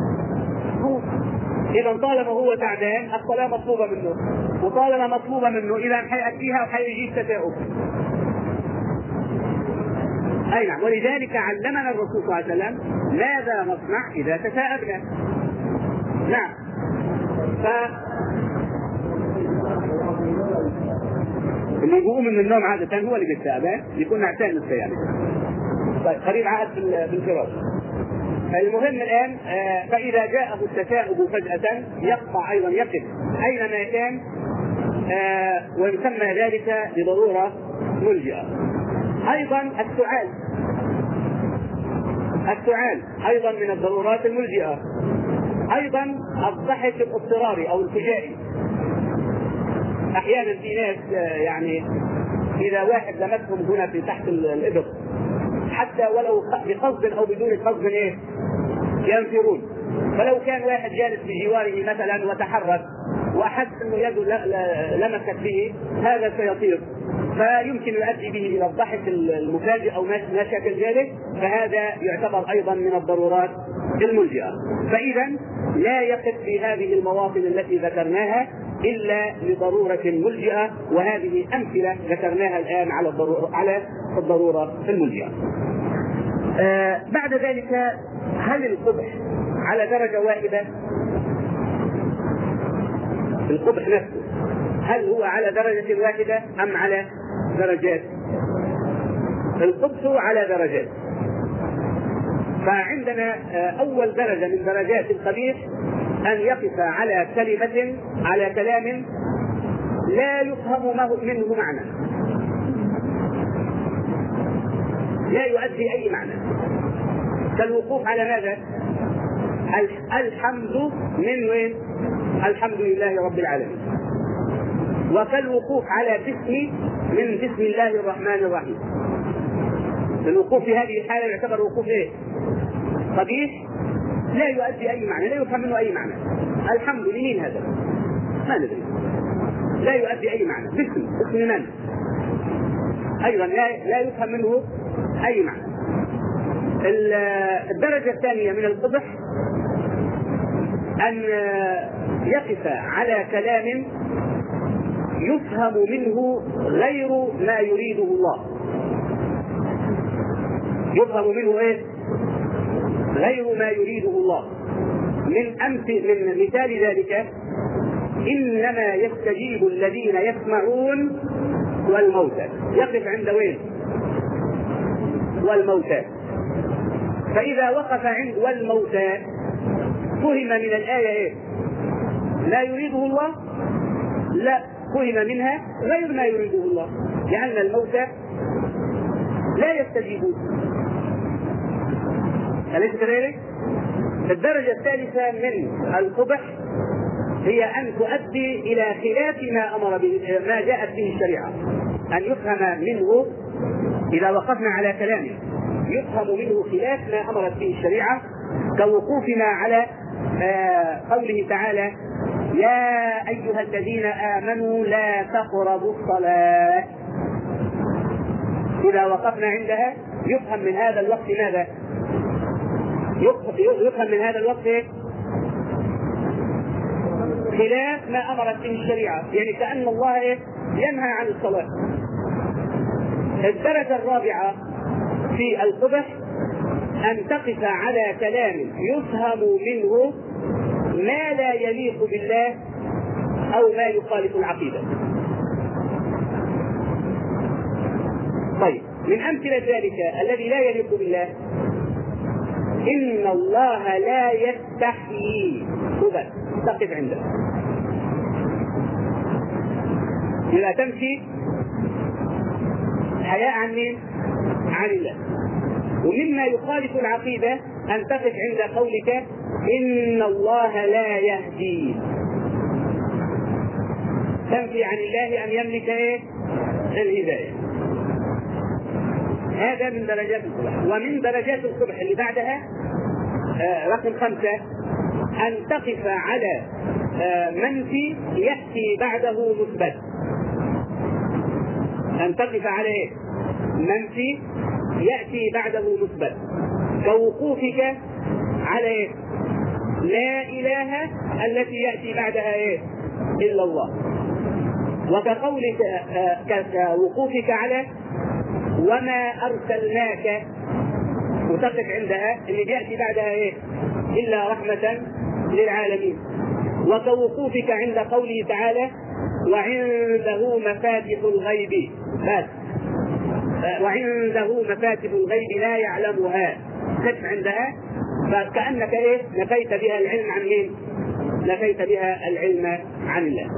إذا طالما هو تعبان الصلاة مطلوبة منه، وطالما مطلوبة منه إذا حيأتيها وحيجي التثاؤب. أي نعم، ولذلك علمنا الرسول صلى الله عليه وسلم ماذا نصنع إذا تثاءبنا. نعم. ف اللي يقوم من النوم عادة هو اللي بيتثاءب، يكون نعسان لسه يعني. طيب قريب عاد في الفراش. المهم الآن آه فإذا جاءه التثاؤب فجأة يقطع أيضا يقف أينما كان، آه ويسمى ذلك بضرورة ملجئة. أيضا السؤال السؤال أيضا من الضرورات الملجئة. أيضا الضحك الاضطراري أو الفجائي. أحيانا في ناس آه يعني إذا واحد لمسهم هنا في تحت الإبط حتى ولو بقصد أو بدون قصد إيه ينفرون، فلو كان واحد جالس بجواره مثلا وتحرك وأحس أنه يده لمست به هذا سيطير، فيمكن يؤدي به إلى الضحك المفاجئ أو ما شاكل ذلك، فهذا يعتبر أيضا من الضرورات الملجئة. فإذا لا يقف في هذه المواطن التي ذكرناها إلا لضرورة ملجئة، وهذه أمثلة ذكرناها الآن على الضرورة على الضرورة الملجئة. آه بعد ذلك هل القبح على درجة واحدة؟ القبح نفسه هل هو على درجة واحدة أم على درجات؟ القبح على درجات. فعندنا آه أول درجة من درجات القبيح أن يقف على كلمة على كلام لا يفهم منه معنى، لا يؤدي أي معنى، كالوقوف على ماذا؟ الحمد من وين؟ الحمد لله رب العالمين. وكالوقوف على بسم من بسم الله الرحمن الرحيم. الوقوف في هذه الحالة يعتبر وقوف ايه؟ قبيح، لا يؤدي أي معنى، لا يفهم منه أي معنى. الحمد لمين هذا؟ ما ندري، لا يؤدي أي معنى. بسم اسم من؟ أيضا لا, لا يفهم منه أي معنى. الدرجة الثانية من القبح أن يقف على كلام يفهم منه غير ما يريده الله. يفهم منه ايه؟ غير ما يريده الله. من أمثل من مثال ذلك: إنما يستجيب الذين يسمعون والموتى. يقف عند وين؟ والموتى. فإذا وقف عند والموتى فهم من الآية ايه؟ لا يريده الله؟ لا، فهم منها غير ما يريده الله، لأن الموتى لا يستجيبون. أليس كذلك؟ الدرجة الثالثة من القبح هي أن تؤدي إلى خلاف ما أمر به ما جاءت به الشريعة، أن يفهم منه إذا وقفنا على كلامه يفهم منه خلاف ما أمرت به الشريعة، كوقوفنا على قوله تعالى: يا أيها الذين آمنوا لا تقربوا الصلاة. إذا وقفنا عندها يفهم من هذا الوقت ماذا؟ يفهم من هذا الوقت خلاف ما أمرت به الشريعة، يعني كأن الله ينهى عن الصلاة. الدرجة الرابعة في القبح أن تقف على كلام يفهم منه ما لا يليق بالله أو ما يخالف العقيدة. طيب، من أمثلة ذلك الذي لا يليق بالله: إن الله لا يستحيي. وبس تقف عنده. إذا تمشي حياء عن مين؟ عن الله. ومما يخالف العقيدة أن تقف عند قولك: إن الله لا يهدي. تنفي عن الله أن يملك إيه؟ الهداية. هذا من درجات القبح. ومن درجات القبح اللي بعدها آه رقم خمسة: أن تقف على آه منفي يأتي بعده مثبت. أن تقف على إيه؟ منفي يأتي بعده مثبت، كوقوفك على إيه؟ لا إله التي يأتي بعدها إيه؟ إلا الله. وكقولك كوقوفك على وما أرسلناك، وتقف عندها اللي بيأتي بعدها إيه؟ إلا رحمة للعالمين. وكوقوفك عند قوله تعالى: وعنده مفاتح الغيب. بس وعنده مفاتح الغيب لا يعلمها. قف عندها، فكأنك إيه؟ نفيت بها العلم عن مين؟ نفيت بها العلم عن الله.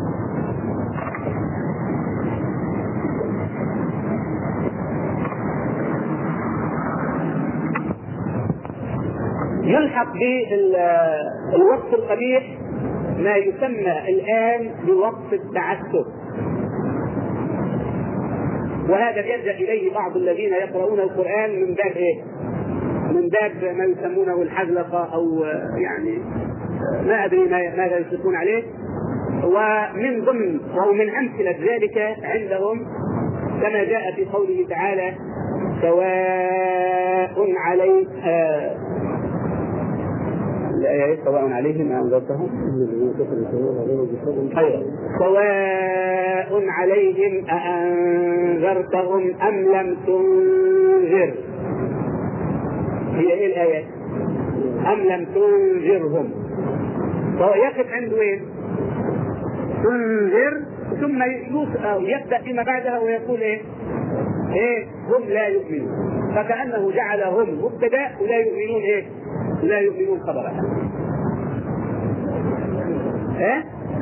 يلحق بالوصف القبيح ما يسمى الآن بوصف التعسف، وهذا يلجأ إليه بعض الذين يقرؤون القرآن من باب إيه؟ من باب ما يسمونه الحذلقة، أو يعني ما أدري ماذا يطلقون عليه. ومن ضمن أو من أمثلة ذلك عندهم كما جاء في قوله تعالى: سواء عليهم الآية سواء عليهم أنذرتهم خيرا سواء عليهم أأنذرتهم أم لم تنذر. هي إيه الآية؟ أم لم تنذرهم. يقف عند وين؟ تنذر، ثم يبدأ فيما بعدها ويقول إيه؟ إيه؟ هم لا يؤمنون. فكأنه جعلهم مبتدأ ولا يؤمنون إيه؟ لا يؤمنون خبرها. إيه؟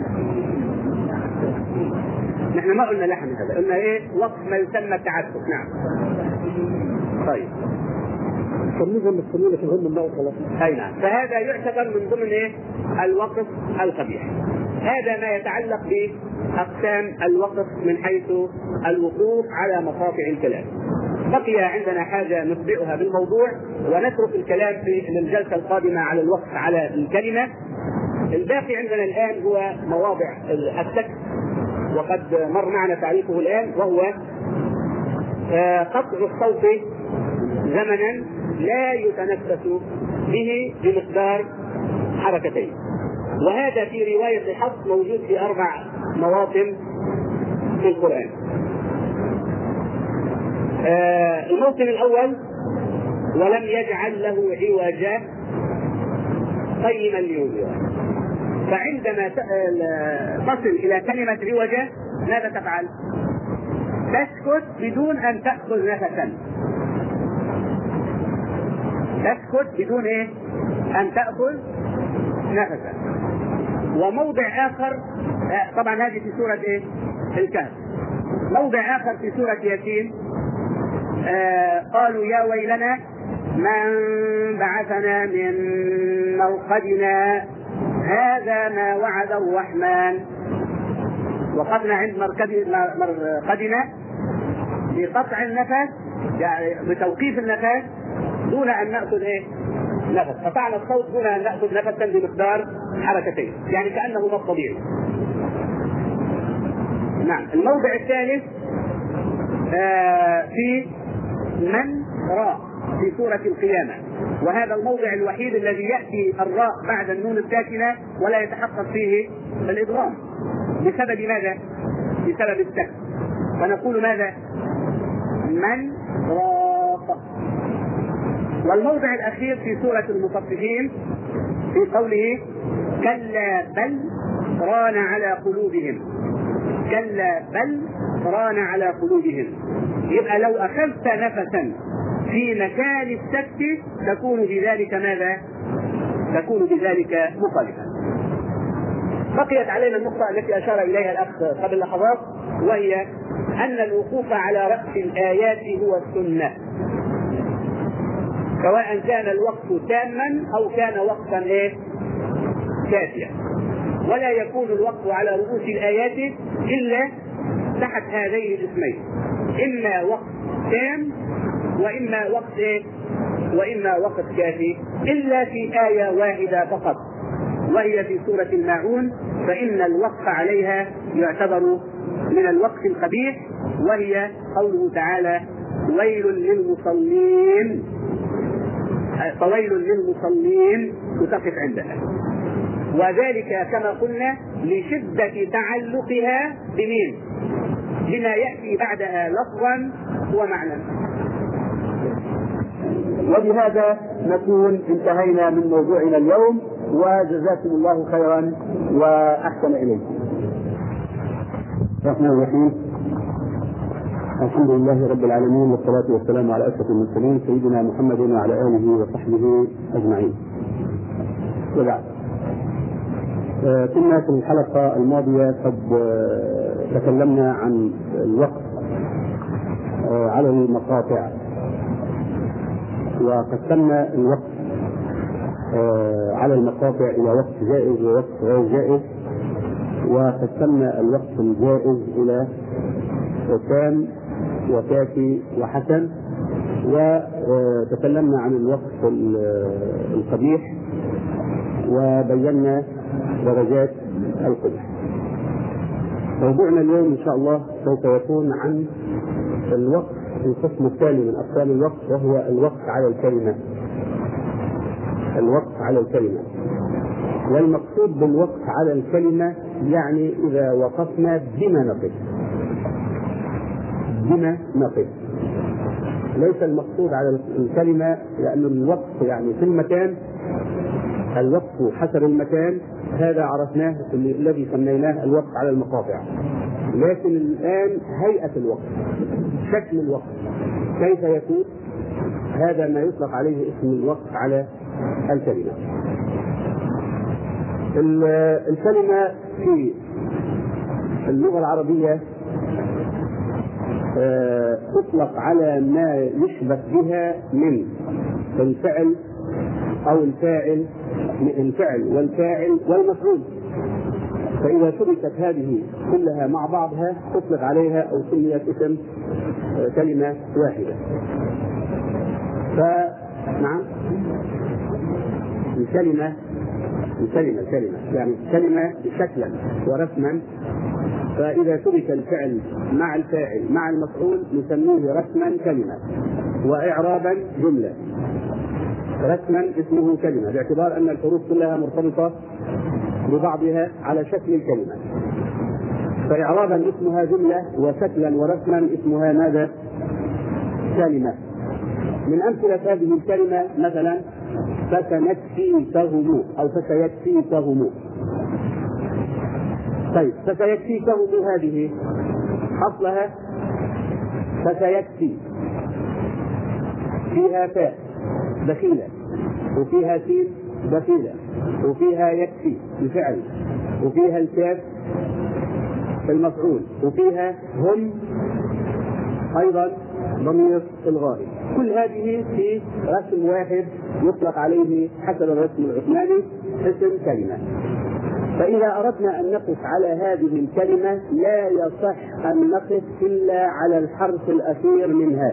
نحن ما قلنا لحن هذا، قلنا إيه؟ وقف ما يسمى التعسف. نعم. طيب. تمييزهم السمينة في هم الله خلاص. أي نعم. فهذا يعتبر من ضمن إيه؟ الوقف القبيح. هذا ما يتعلق بأقسام الوقف من حيث الوقوف على مقاطع الكلام. بقي عندنا حاجة نتبعها بالموضوع ونترك الكلام في الجلسة القادمة على الوقف على الكلمة. الباقي عندنا الآن هو مواضع السكت، وقد مر معنا تعريفه الآن، وهو قطع الصوت زمنا لا يتنفس به بمقدار حركتين. وهذا في رواية حفص موجود في أربع مواطن في القرآن. آه الموطن الأول: ولم يجعل له عوجا قيما لينذر. فعندما تصل إلى كلمة عوجا ماذا تفعل؟ تسكت بدون أن تأخذ نفسا. تسكت بدون إيه؟ أن تأخذ نفسا. وموضع آخر، طبعا هذه في سورة إيه؟ الكهف. موضع آخر في سورة ياسين: آه قالوا يا ويلنا من بعثنا من مرقدنا هذا ما وعد الرحمن. وقفنا عند مرقدنا بقطع النفس، يعني بتوقيف النفس دون ان ناخذ ايه؟ نفس. قطعنا الصوت دون ان ناخذ نفسا بمقدار حركتين، يعني كانه نص طبيعي. نعم. الموضع الثالث آه في من راء في سورة القيامة، وهذا الموضع الوحيد الذي يأتي الراء بعد النون الساكنة ولا يتحقق فيه الإدغام. بسبب ماذا؟ بسبب السكت. فنقول ماذا؟ من راق. والموضع الأخير في سورة المطففين في قوله كلا بل ران على قلوبهم. كلا بل ران على قلوبهم. يبقى لو أخذت نفسا في مكان السكت تكون بذلك ماذا؟ تكون بذلك مخالفا. بقيت علينا النقطة التي أشار إليها الأخ قبل لحظات، وهي أن الوقوف على رأس الآيات هو السنة، سواء كان الوقت تاما أو كان وقتا إيه؟ كافيا. ولا يكون الوقت على رؤوس الآيات إلا تحت هذين الاسمين: إما وقت تام وإما وقت إيه؟ وإما وقت كافي، إلا في آية واحدة فقط، وهي في سورة الماعون، فإن الوقف عليها يعتبر من الوقف القبيح، وهي قوله تعالى ويل للمصلين. فويل للمصلين تقف عندها، وذلك كما قلنا لشدة تعلقها بمين؟ بما يأتي بعدها لفظا ومعنى. وبهذا نكون انتهينا من موضوعنا اليوم، وجزاكم الله خيرا وأحسن إليكم. الرحمن الرحيم. الحمد لله رب العالمين، والصلاة والسلام على أشرف المرسلين سيدنا محمد وعلى آله وصحبه أجمعين. وبعد، كنا في الحلقة الماضية قد تكلمنا عن الوقت على المقاطع، وقسمنا الوقت على المقاطع إلى وقت جائز ووقت غير جائز، وقسمنا الوقت الجائز إلى تام وكافي وحسن، وتكلمنا عن الوقت القبيح وبينا درجات القبح. موضوعنا اليوم إن شاء الله سوف يكون عن الوقت القسم الثاني من أقسام الوقت، وهو الوقت على الكلمة. الوقت على الكلمة، والمقصود بالوقت على الكلمة يعني إذا وقفنا بما نقف، بما نقف، ليس المقصود على الكلمة، لأن الوقت يعني في المكان، الوقت حسب المكان، هذا عرفناه الذي سميناه الوقت على المقاطع. لكن الآن هيئة الوقت، شكل الوقت كيف يكون، هذا ما يطلق عليه اسم الوقت على الكلمة. الكلمة في اللغة العربية تطلق على ما يشبه بها من الفعل أو الفاعل، الفعل والفاعل والمفعول، فإذا شبكت هذه كلها مع بعضها تطلق عليها أو سميت اسم كلمة واحدة. فنعم، الكلمة الكلمة الكلمة يعني كلمة شكلا ورسما، فإذا شبك الفعل مع الفاعل مع المفعول نسميه رسما كلمة، وإعرابا جملة. رسما اسمه كلمة باعتبار أن الحروف كلها مرتبطة ببعضها على شكل الكلمة، فإعرابا اسمها جملة وشكلا ورسما اسمها ماذا؟ كلمة. من أمثلة هذه الكلمة مثلا فسنكفيكهم أو فسيكفيكهم. طيب فسيكفيكهم هذه أصلها فسيكفي، فيها فاء دخيلة وفيها سين دخيلة وفيها يكفي الفعل وفيها الكاف المفعول وفيها هم أيضا ضمير الغائب. كل هذه في رسم واحد يطلق عليه حسب الرسم العثماني اسم كلمة. فإذا أردنا أن نقف على هذه الكلمة لا يصح أن نقف إلا على الحرف الأخير منها.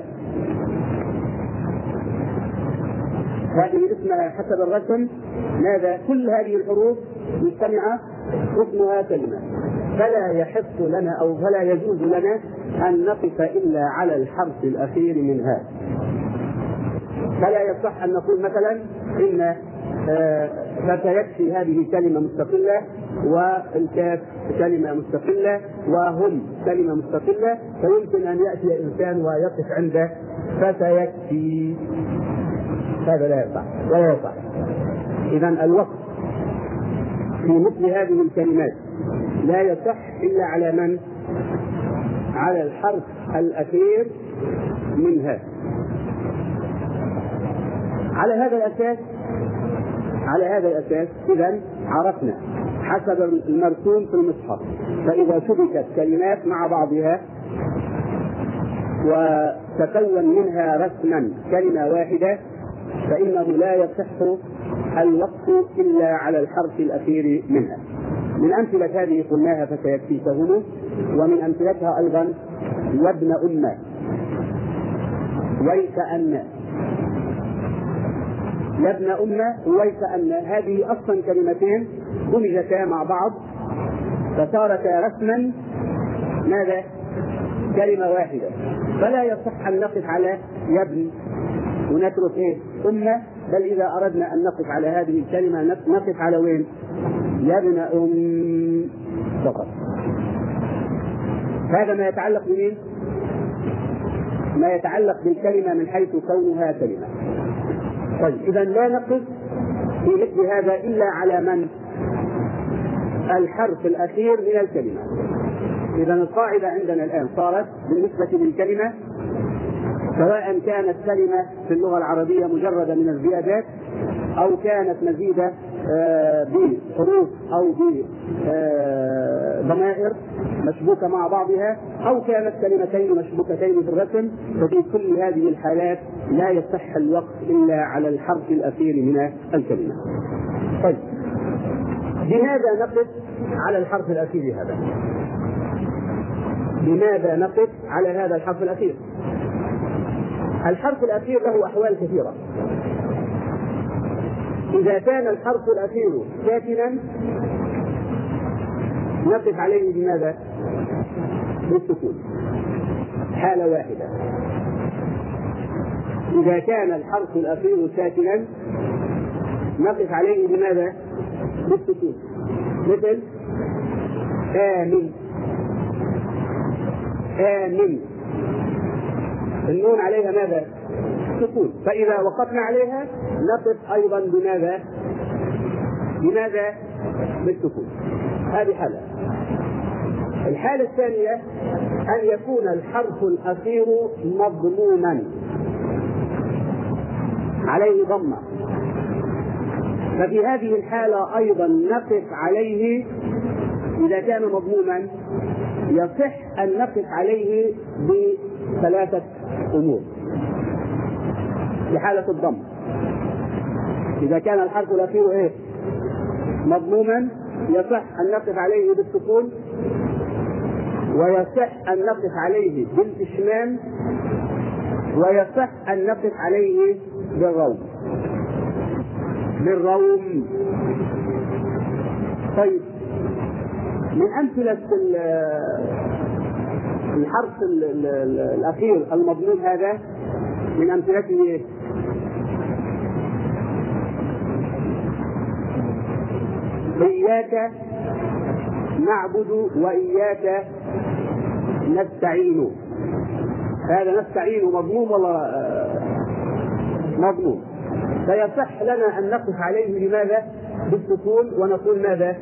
هذه اسمها حسب الرسم ماذا؟ كل هذه الحروف مجتمعة اسمها كلمة، فلا يحق لنا أو فلا يجوز لنا أن نقف إلا على الحرف الأخير منها. فلا يصح أن نقول مثلا إن فسيكفي هذه كلمة مستقلة والكاف كلمة مستقلة وهم كلمة مستقلة، فيمكن أن يأتي إنسان ويقف عند فسيكفي، هذا لا يصح ولا يصح. إذن الوقف في مثل هذه الكلمات لا يصح إلا على من؟ على الحرف الأخير منها. على هذا الأساس على هذا الأساس إذن عرفنا حسب المرسوم في المصحف، فإذا شبكت كلمات مع بعضها وتكون منها رسما كلمة واحدة فإنه لا يصح الوقف إلا على الحرف الأخير منها. من أمثلة هذه قلناها فسيكفيكهم، ومن أمثلتها أيضا وابن أمة ويكأن. يا ابن أمة ويكأن هذه أصلا كلمتين دمجتا مع بعض فصارتا رسما ماذا؟ كلمة واحدة، فلا يصح أن نقف على يا ابن ونترك ايه؟ أمة، بل إذا أردنا أن نقف على هذه الكلمة نقف على وين؟ يا ابن أم فقط. هذا ما يتعلق بمين؟ ما يتعلق بالكلمة من حيث كونها كلمة. طيب إذا لا نقف في مثل هذا إلا على من؟ الحرف الأخير من الكلمة. إذا القاعدة عندنا الآن صارت بالنسبة للكلمة سواء كانت كلمة في اللغة العربية مجردة من الزيادات أو كانت مزيدة بحروف أو بضمائر مشبوكة مع بعضها أو كانت كلمتين مشبوكتين في الرسم، ففي كل هذه الحالات لا يصح الوقف إلا على الحرف الأخير من الكلمة. طيب لماذا نقف على الحرف الأخير هذا؟ لماذا نقف على هذا الحرف الأخير؟ الحرف الأخير له أحوال كثيرة. إذا كان الحرف الأخير ساكنا نقف عليه بماذا؟ بالسكون، حالة واحدة. إذا كان الحرف الأخير ساكنا نقف عليه بماذا؟ بالسكون، مثل آمن. آمن النون عليها ماذا؟ سكون، فإذا وقفنا عليها نقف أيضا بماذا؟ بماذا؟ بالسكون. هذه حالة. الحالة الثانية أن يكون الحرف الأخير مضموما عليه ضمة، ففي هذه الحالة أيضا نقف عليه. إذا كان مضموما يصح أن نقف عليه بثلاثة أمور. في حالة الضم إذا كان الحرف الأخير إيه؟ مضموما يصح أن نقف عليه بالسكون، ويصح أن نقف عليه بالإشمام، ويصح أن نقف عليه بالروم بالروم طيب من أمثلة الحرف الأخير المضموم هذا من أمثلته إياك نعبد وإياك نستعين. هذا نستعين مضموم ولا مضموم؟ فيصح لنا أن نقف عليه بماذا؟ بالسكون ونقول ماذا؟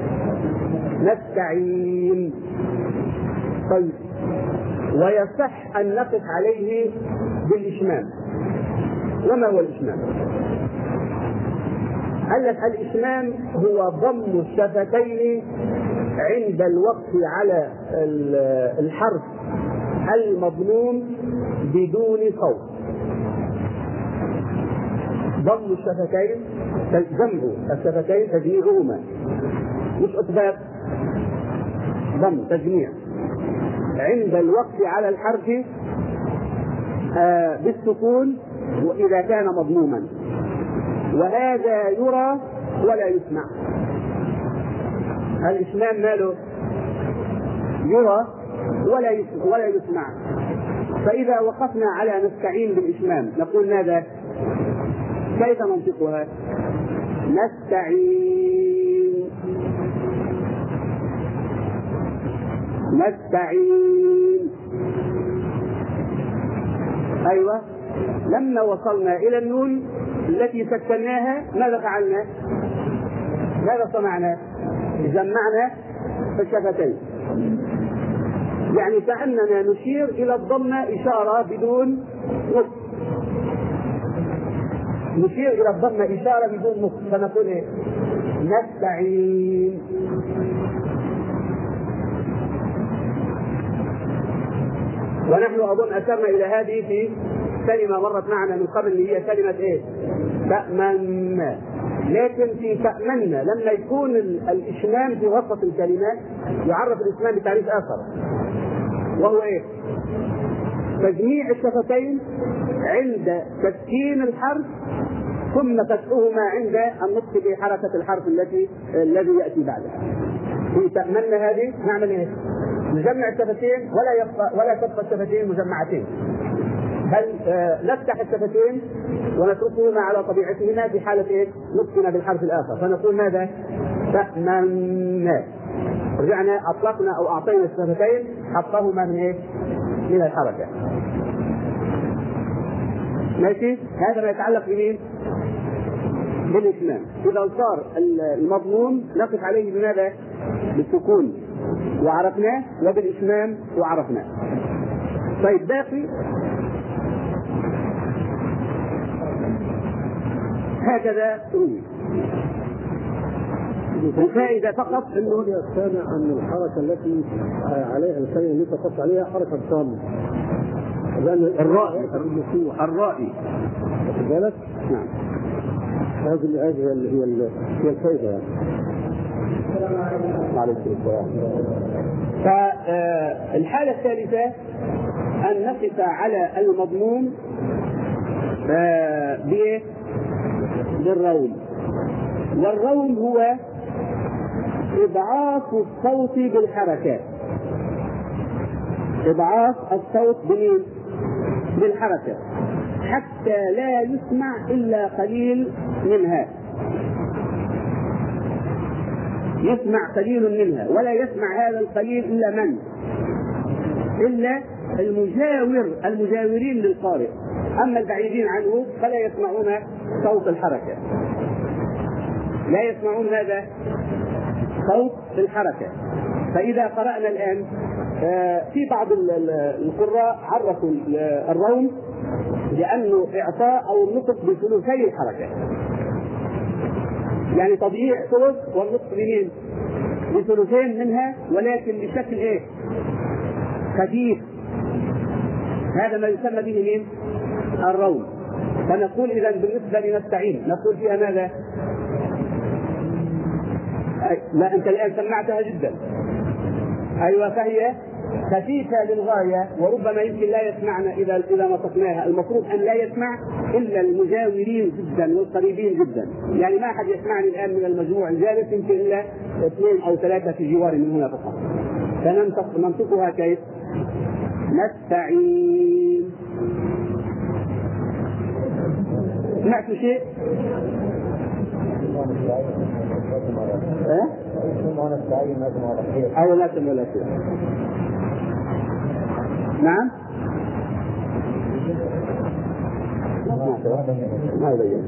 نستعين. طيب، ويصح أن نقف عليه بالإشمام. وما هو الإشمام؟ قال لك الإشمام هو ضم الشفتين عند الوقف على الحرف المضموم بدون صوت. ضم الشفتين، جمع الشفتين تجميعهما، مش إطباق، ضم تجميع عند الوقف على الحرف آه بالسكون وإذا كان مضموما، وهذا يرى ولا يسمع. الإشمام ماله؟ يرى ولا يسمع, ولا يسمع. فإذا وقفنا على نستعين بالإشمام نقول ماذا؟ كيف ننطقها؟ نستعين نستعين. أيوة، لما وصلنا إلى النون التي سكناها ماذا فعلنا؟ ماذا صنعنا؟ جمعنا في الشفتين، يعني كأننا نشير إلى الضمة إشارة بدون نطق، نشير إلى الضمة إشارة بدون نطق، فنقول إيه؟ نستعين. ونحن أظن أشرنا إلى هذه في كلمة مرت معنا من قبل اللي هي كلمة إيه؟ تأمنا. لكن في تأمنا لما يكون الإشمام في وسط الكلمات يعرف الإشمام بتعريف آخر، وهو إيه؟ تجميع الشفتين عند تسكين الحرف ثم فتحهما عند النطق بحركة الحرف التي الذي يأتي بعدها. في تأمنا هذه نعمل إيه؟ نجمع الشفتين ولا يبقى ولا تبقى الشفتين مجمعتين، بل آه نفتح الشفتين ونتركهما على طبيعتهما في حالة إيه؟ نطقنا بالحرف الآخر، فنقول ماذا؟ تأمنا. رجعنا أطلقنا أو أعطينا الشفتين حطهما من إيه؟ من الحركة. ماشي؟ هذا ما يتعلق بمين؟ بالإشمام. إذا صار المضمون نقف عليه بماذا؟ بالسكون وعرفناه، وبالإشمام وعرفناه. طيب، باقي هكذا روي. الفائدة فقط انه يستمع عن الحركة التي عليها الكلمة التي تقص عليها حركة ضم. الرائي الرائي واخد بالك؟ نعم. هذه هذه اللي هي هي الفائدة يعني. فالحالة الثالثة أن نقف على المضمون بإيه؟ بالروم. والروم هو إضعاف الصوت بالحركات. إضعاف الصوت بمين؟ بالحركة، حتى لا يسمع إلا قليل منها، يسمع قليل منها، ولا يسمع هذا القليل إلا من؟ إلا المجاور المجاورين للقارئ، أما البعيدين عنه فلا يسمعون صوت الحركة، لا يسمعون هذا صوت الحركة. فإذا قرأنا الآن في بعض القراء عرفوا الروم لأنه إعطاء أو النطق بثلثي الحركة، يعني تضييع ثلث والنطق بمين؟ بثلثين منها، ولكن بشكل إيه؟ خفيف. هذا ما يسمى به مين؟ الروم. فنقول إذا بالنسبة لنستعين نقول فيها ماذا؟ لا، أنت الآن سمعتها جدا. أيوة، فهي خفيفة للغاية، وربما يمكن لا يسمعنا إذا إذا نطقناها. المفروض أن لا يسمع إلا المجاورين جدا والقريبين جدا، يعني ما أحد يسمعني الآن من المجموع الجالس، يمكن إلا اثنين أو ثلاثة في جوار من هنا فقط. فننطق ننطقها كيف؟ نستعين. سمعتوا شيء؟ ها؟ أو لا تم ولا شيء. نعم. ما يبين.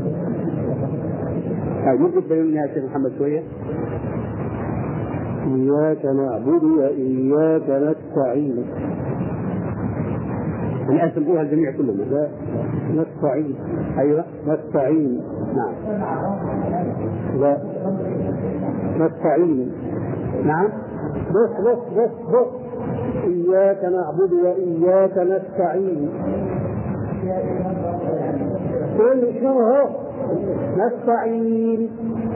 طيب ممكن تبين يا شيخ محمد شوية؟ إياك نعبد وإياك نستعين. الآن سمعوها الجميع كلهم. لا نستعين. أيوة نستعين. نعم. لا نستعين. نعم. بص بص بص بص إياك نعبد وإياك نستعين. كل شنو هو نستعين.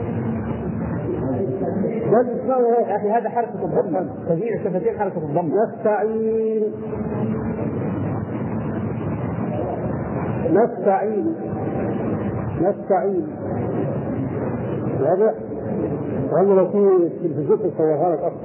يا أخي هذا حركة الضم، تجيء الشفتين حركة الضم. نستعين نستعين نستعين. واضح؟ والله لو في التلفزيون تصورها لك أكثر.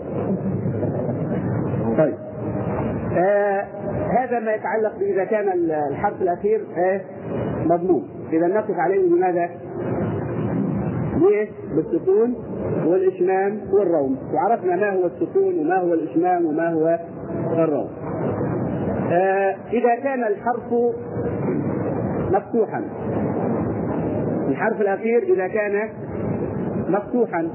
طيب آه هذا ما يتعلق بإذا كان الحرف الأخير آه مضموم، إذا نقف عليه بماذا؟ ليه؟ بالسكون والإشمام والروم، وعرفنا ما هو السكون وما هو الإشمام وما هو الروم. آه إذا كان الحرف مفتوحا، الحرف الأخير إذا كان مفتوحا،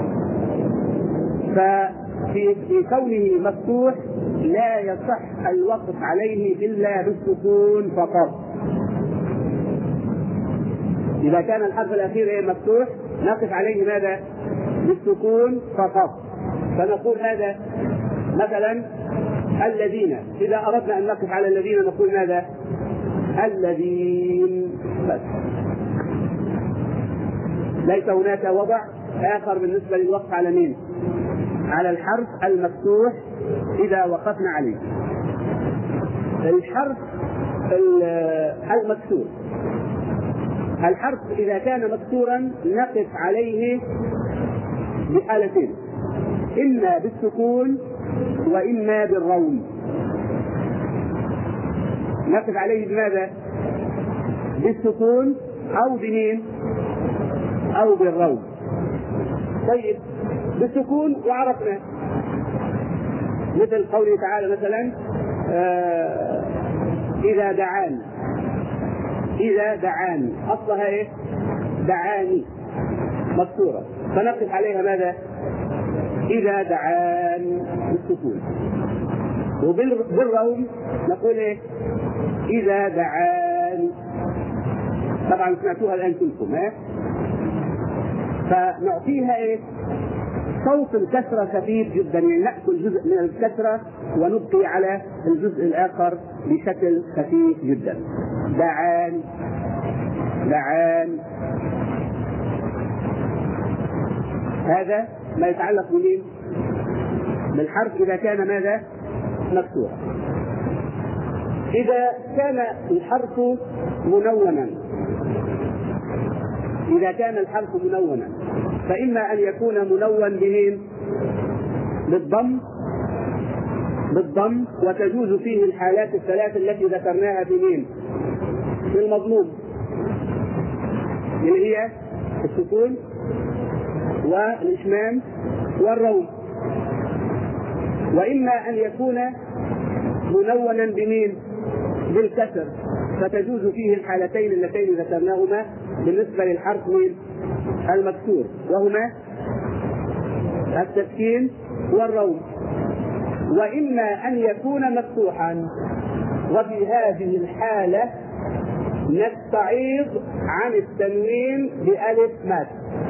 ففي كونه مفتوح لا يصح الوقف عليه إلا بالسكون فقط. إذا كان الحرف الأخير مفتوح نقف عليه ماذا؟ بالسكون فقط. فنقول هذا مثلا الذين، إذا أردنا أن نقف على الذين نقول ماذا؟ الذين بس. ليس هناك وضع آخر بالنسبة للوقف على مين؟ على الحرف المفتوح إذا وقفنا عليه. الحرف المكسور، الحرف إذا كان مكسورا نقف عليه بحالتين، إما بالسكون وإما بالروم. نقف عليه بماذا؟ بالسكون أو بمين؟ أو بالروم. طيب بالسكون وعرفنا، مثل قوله تعالى مثلا آه إذا دعان، إذا دعان أصلها إيه؟ دعاني مكسورة، فنقف عليها ماذا؟ إذا دعان بالسكون. وبالروم نقول إيه؟ إذا دعان. طبعا سمعتوها الآن كلكم، ها؟ فنعطيها إيه؟ صوت الكسرة خفيف جدا، يعني نأكل جزء من الكسرة ونبقي على الجزء الآخر بشكل خفيف جدا. دعان دعان. هذا ما يتعلق بمين؟ بالحرف إذا كان ماذا؟ مكسورا. إذا كان الحرف منونا، إذا كان الحرف منونا فإما أن يكون منون بمين؟ بالضم، بالضم، وتجوز فيه الحالات الثلاث التي ذكرناها في مين؟ في المضموم، اللي هي السكون والإشمام والروم. وإما أن يكون منونا بمين؟ بالكسر، فتجوز فيه الحالتين اللتين ذكرناهما بالنسبة للحرف مين؟ المكسور، وهما التسكين والروم. وإما أن يكون مفتوحا، وفي هذه الحالة نستعيض عن التنوين بألف مد،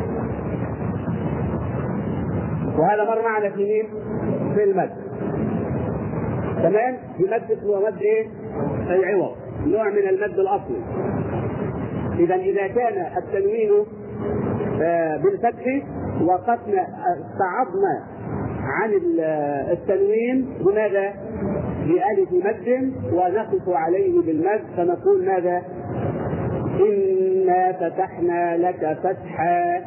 وهذا مر معنا في مين؟ في المد. تمام؟ بمد هو مد ايه؟ العوض، نوع من المد الأصلي. إذا إذا كان التنوين بالفتح وقفنا استعضنا عن التنوين بماذا؟ بألف مد ونقف عليه بالمد، فنقول ماذا؟ إنا فتحنا لك فتحا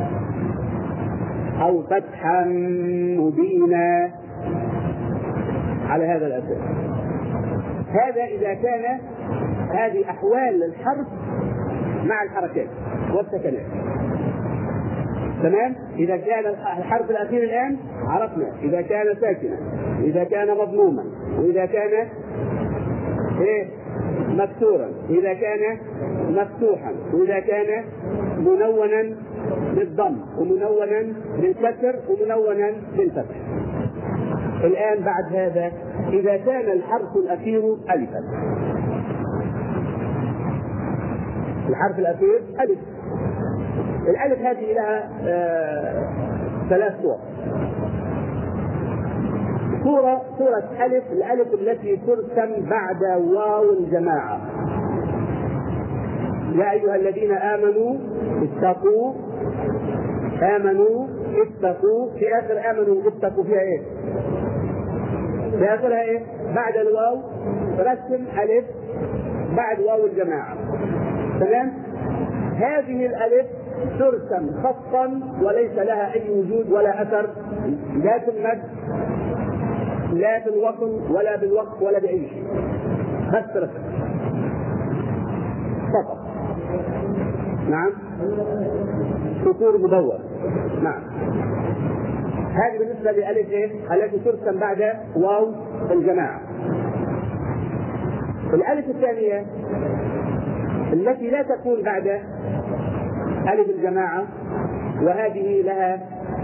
أو فتحا مبينا، على هذا الأساس. هذا إذا كان هذه أحوال الحرف مع الحركات والسكنات. تمام؟ إذا كان الحرف الأخير الآن عرفنا إذا كان ساكنا، إذا كان مضموما، وإذا كان إيه مكسورا، إذا كان مفتوحا، وإذا كان منونا بالضم ومنونا بالكسر ومنونا بالفتح. الآن بعد هذا إذا كان الحرف الأخير ألفا، الحرف الأخير ألف. الألف هذه لها آه ثلاث صور. صورة صورة ألف، الألف التي ترسم بعد واو الجماعة. يا أيها الذين آمنوا اتقوا، آمنوا اتقوا، في آخر آمنوا اتقوا فيها إيه؟ في آخرها إيه؟ بعد الواو رسم ألف بعد واو الجماعة. تمام؟ هذه الألف ترسم خطا وليس لها أي وجود ولا أثر، لا في المد لا في الوصل ولا بالوقف ولا بأي شيء، بس رسم فقط. نعم، سطور مدور. نعم، هذه بالنسبة لألف إيه؟ التي ترسم بعد واو الجماعة. الألف الثانية التي لا تكون بعد ألف الجماعة، وهذه لها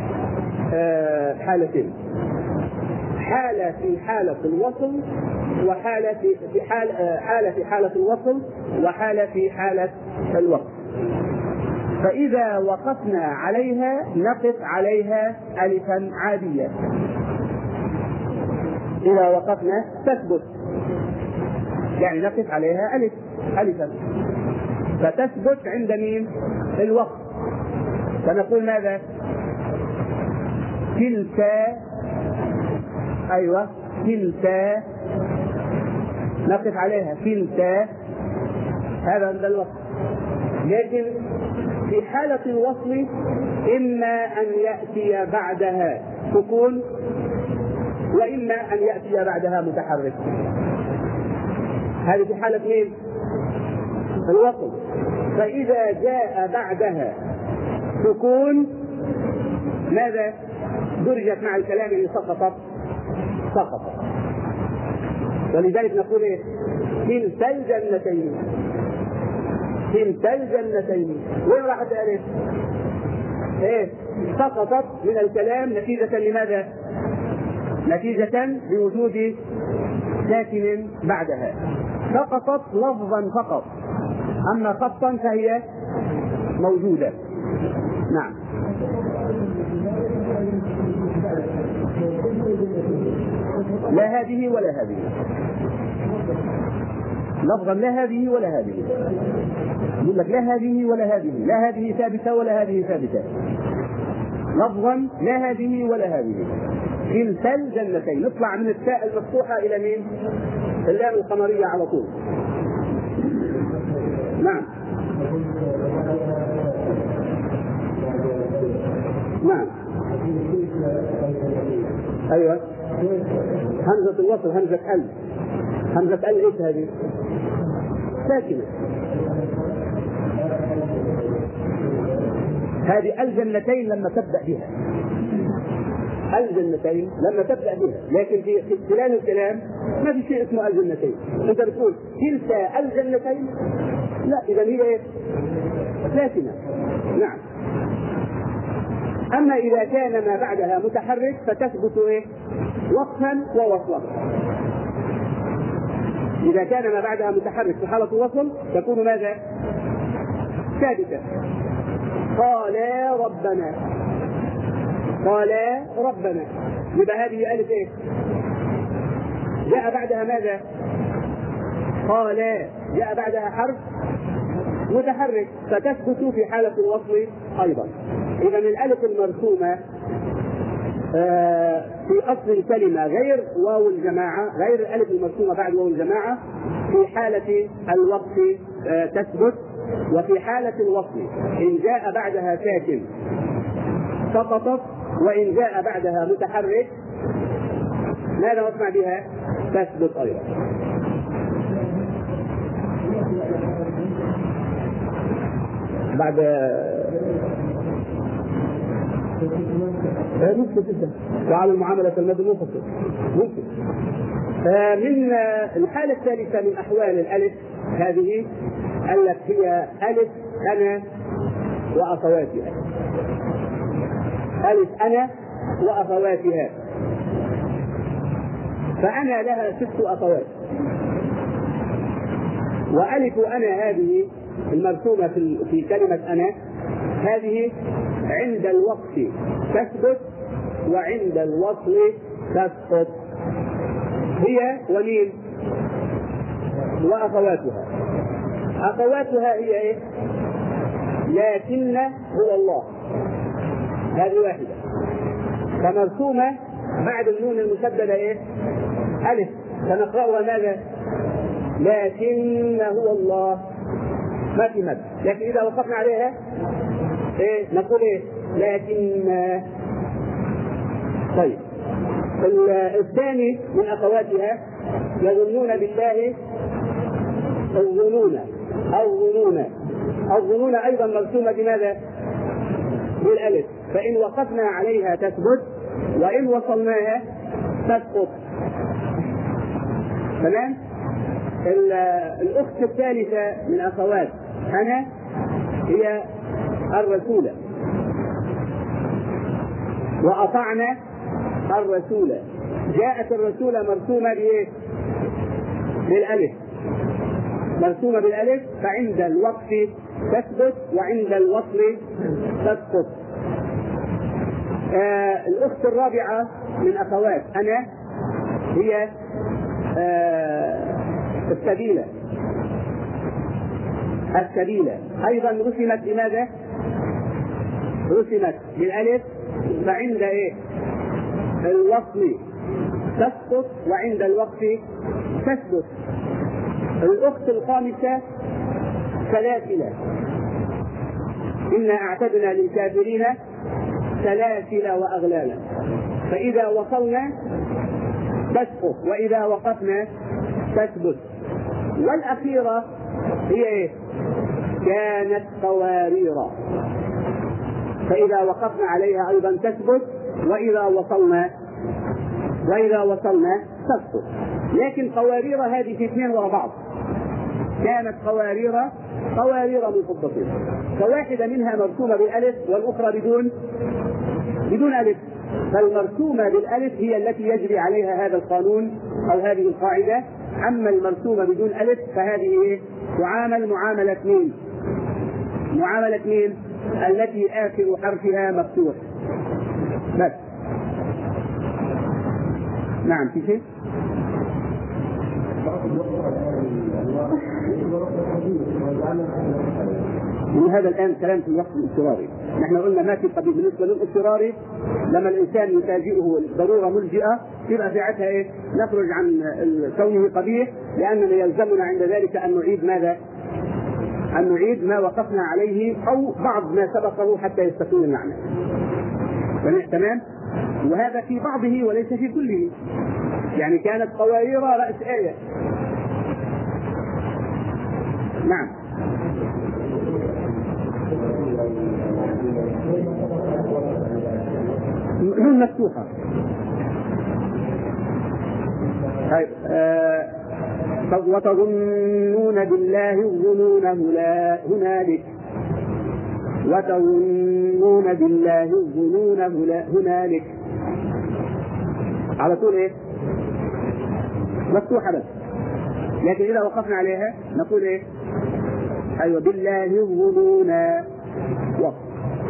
حالتين، حالة في حالة الوصل، وحالة في في حالة حالة في حالة الوصل، وحالة في حالة الوقف. فإذا وقفنا عليها نقف عليها ألفا عادية، إذا وقفنا تثبت، يعني نقف عليها ألف ألفا فتثبت عند مين؟ الوقف. فنقول ماذا؟ كلتا، أيوة كلتا، نقف عليها كلتا، هذا عند الوقف. لكن في حالة الوصل إما أن يأتي بعدها سكون، وإما أن يأتي بعدها متحرك. هذه في حالة مين؟ الوصل. فإذا جاء بعدها سكون ماذا؟ درجت مع الكلام اللي سقطت سقطت. ولذلك نقول ايه؟ كلتا الجنتين، كلتا الجنتين. وين راحت الألف؟ ايه؟ سقطت من الكلام نتيجة لماذا؟ نتيجة لوجود ساكن بعدها. سقطت لفظا فقط، أما خطا فهي موجودة. نعم. لا هذه ولا هذه، لفظا لا هذه ولا هذه. يقول لك لا هذه ولا هذه، لا هذه ثابتة ولا هذه ثابتة. لفظا لا هذه ولا هذه. كلتا الجنتين، نطلع من التاء المفتوحة إلى مين؟ اللام القمرية على طول. نعم. نعم. أيوة. همزة الوصل همزة ال، همزة ال ايش هذه؟ ساكنة. هذه الجنتين لما تبدأ بها، الجنتين لما تبدأ بها، لكن في خلال الكلام ما في شيء اسمه الجنتين. انت بتقول كلتا الجنتين، لا، اذا هي ايه؟ ساكنة. نعم. اما اذا كان ما بعدها متحرك فتثبت ايه؟ وقفا ووصلا. اذا كان ما بعدها متحرك في حالة الوصل تكون ماذا؟ ثابتة. قالا ربنا، قالا ربنا، يبقى هذه ألف ايه؟ جاء بعدها ماذا؟ قالا، جاء بعدها حرف متحرك فتثبت في حالة الوصل أيضا. إذا الألف المرسومة في أصل الكلمة غير واو الجماعة، غير الألف المرسومة بعد واو الجماعة، في حالة الوقف تثبت، وفي حالة الوصل إن جاء بعدها ساكن سقطت، وإن جاء بعدها متحرك ماذا نصنع بها؟ تثبت أيضا. بعد ممكن جدا. وعلى المعاملة المد المنفصل ممكن. من الحالة الثالثة من أحوال الألف هذه التي هي ألف أنا وأخواتها. ألف أنا وأخواتها. فأنا لها ست أخوات، وألف أنا هذه المرسومة في في كلمة أنا هذه عند الوقف تثبت وعند الوصل تسقط. هي ومين؟ وأخواتها. أخواتها هي إيه؟ لكن هو الله، هذه واحدة. فمرسومة بعد النون المشددة إيه؟ ألف، فنقرأها ماذا؟ لكن هو الله، ما في مد. لكن إذا وقفنا عليها إيه؟ نقول إيه؟ لكن. طيب الثاني من أخواتها يظنون بالله الظنون أو ظنون. الظنون أيضا مرسومة بماذا؟ بالألف، فإن وقفنا عليها تثبت وإن وصلناها تسقط. تمام؟ الأخت الثالثة من أخوات أنا هي الرسولة، وأطعنا الرسول. جاءت الرسولة مرسومة بإيه؟ بالألف، مرسومة بالألف، فعند الوقف تثبت وعند الوصل تسقط. آه الأخت الرابعة من أخوات أنا هي آه السبيلة. السبيلة أيضا رسمت بماذا؟ رسمت بالألف، فعند إيه؟ الوصل تسقط وعند الوقف تثبت. الأخت الخامسة سلاسل. إنا أعتدنا للكافرين سلاسل وأغلالا، فإذا وصلنا تسقط وإذا وقفنا تثبت. والأخيرة هي إيه؟ كانت قوارير، فإذا وقفنا عليها أيضا تثبت وإذا وصلنا وإذا وصلنا تسقط. لكن قوارير هذه في اثنين ورا بعض. كانت قوارير قوارير من فضة، فواحدة منها مرسومة بالألف والأخرى بدون بدون ألف. فالمرسومة بالألف هي التي يجري عليها هذا القانون أو هذه القاعدة. أما المرسومة بدون ألف فهذه تعامل معاملة مين؟ معاملة مين؟ التي آخر حرفها مفتوح بس. نعم في شيء؟ من هذا الآن كلام في الوقت الاضطراري. نحن قلنا ما في قبيل بالنسبة للاضطراري، لما الإنسان يفاجئه ضرورة ملجئة يبقى ساعتها إيه؟ نخرج عن كونه قبيح، لأننا يلزمنا عند ذلك أن نعيد ماذا؟ أن نعيد ما وقفنا عليه أو بعض ما سبقه حتى يستقيم المعنى. تمام؟ وهذا في بعضه وليس في كله. يعني كانت قوارير رأس آية. نعم. نون مفتوحة. طيب آه وتظنون بالله الظنون هنالك. وتظنون بالله الظنون هنالك. على طول ايه؟ مفتوحة بس. لكن إذا وقفنا عليها نقول ايه؟ أيوة بالله الظنون وقف.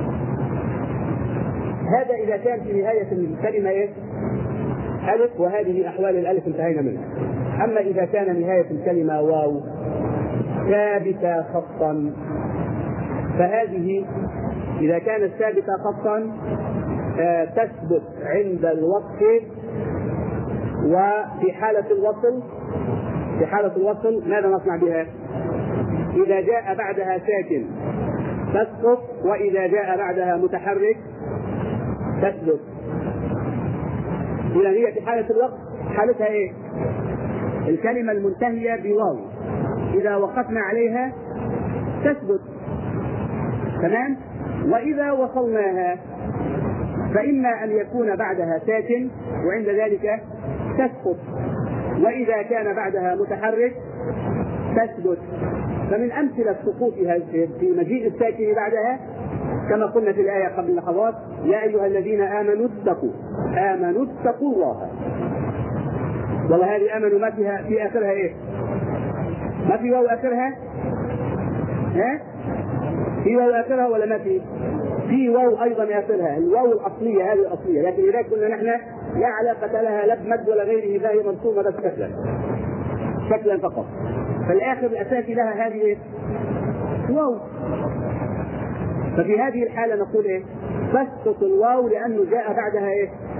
هذا إذا كان في نهاية الكلمة ايه؟ ألف، وهذه أحوال الألف انتهينا منها. أما إذا كان نهاية الكلمة واو ثابتة خطا، فهذه إذا كانت ثابتة خطا آه تثبت عند الوقف، وفي حالة الوصل في حالة الوصل ماذا نصنع بها؟ إذا جاء بعدها ساكن تسقط، وإذا جاء بعدها متحرك تثبت. إذا هي في حالة الوقف حالتها إيه؟ الكلمة المنتهية بواو إذا وقفنا عليها تثبت. تمام؟ وإذا وصلناها فإما أن يكون بعدها ساكن وعند ذلك تسقط، وإذا كان بعدها متحرك تثبت. فمن أمثلة سقوطها في مجيء الساكن بعدها كما قلنا في الآية قبل لحظات: يا أيها الذين آمنوا اتقوا آمنوا اتقوا الله. والله هذه آمنوا ما فيها في آخرها إيه؟ ما في واو آخرها؟ ها؟ في واو آخرها ولا ما في؟ في واو أيضا آخرها، الواو الأصلية هذه الأصلية، لكن إذا قلنا نحن لا علاقة لها لا بمد ولا غيره فهي منصوبة بس شكلا شكلا فقط. فالآخر الأساسي لها هذه إيه؟ واو. ففي هذه الحالة نقول إيه؟ تسقط الواو لأنه جاء بعدها إيه؟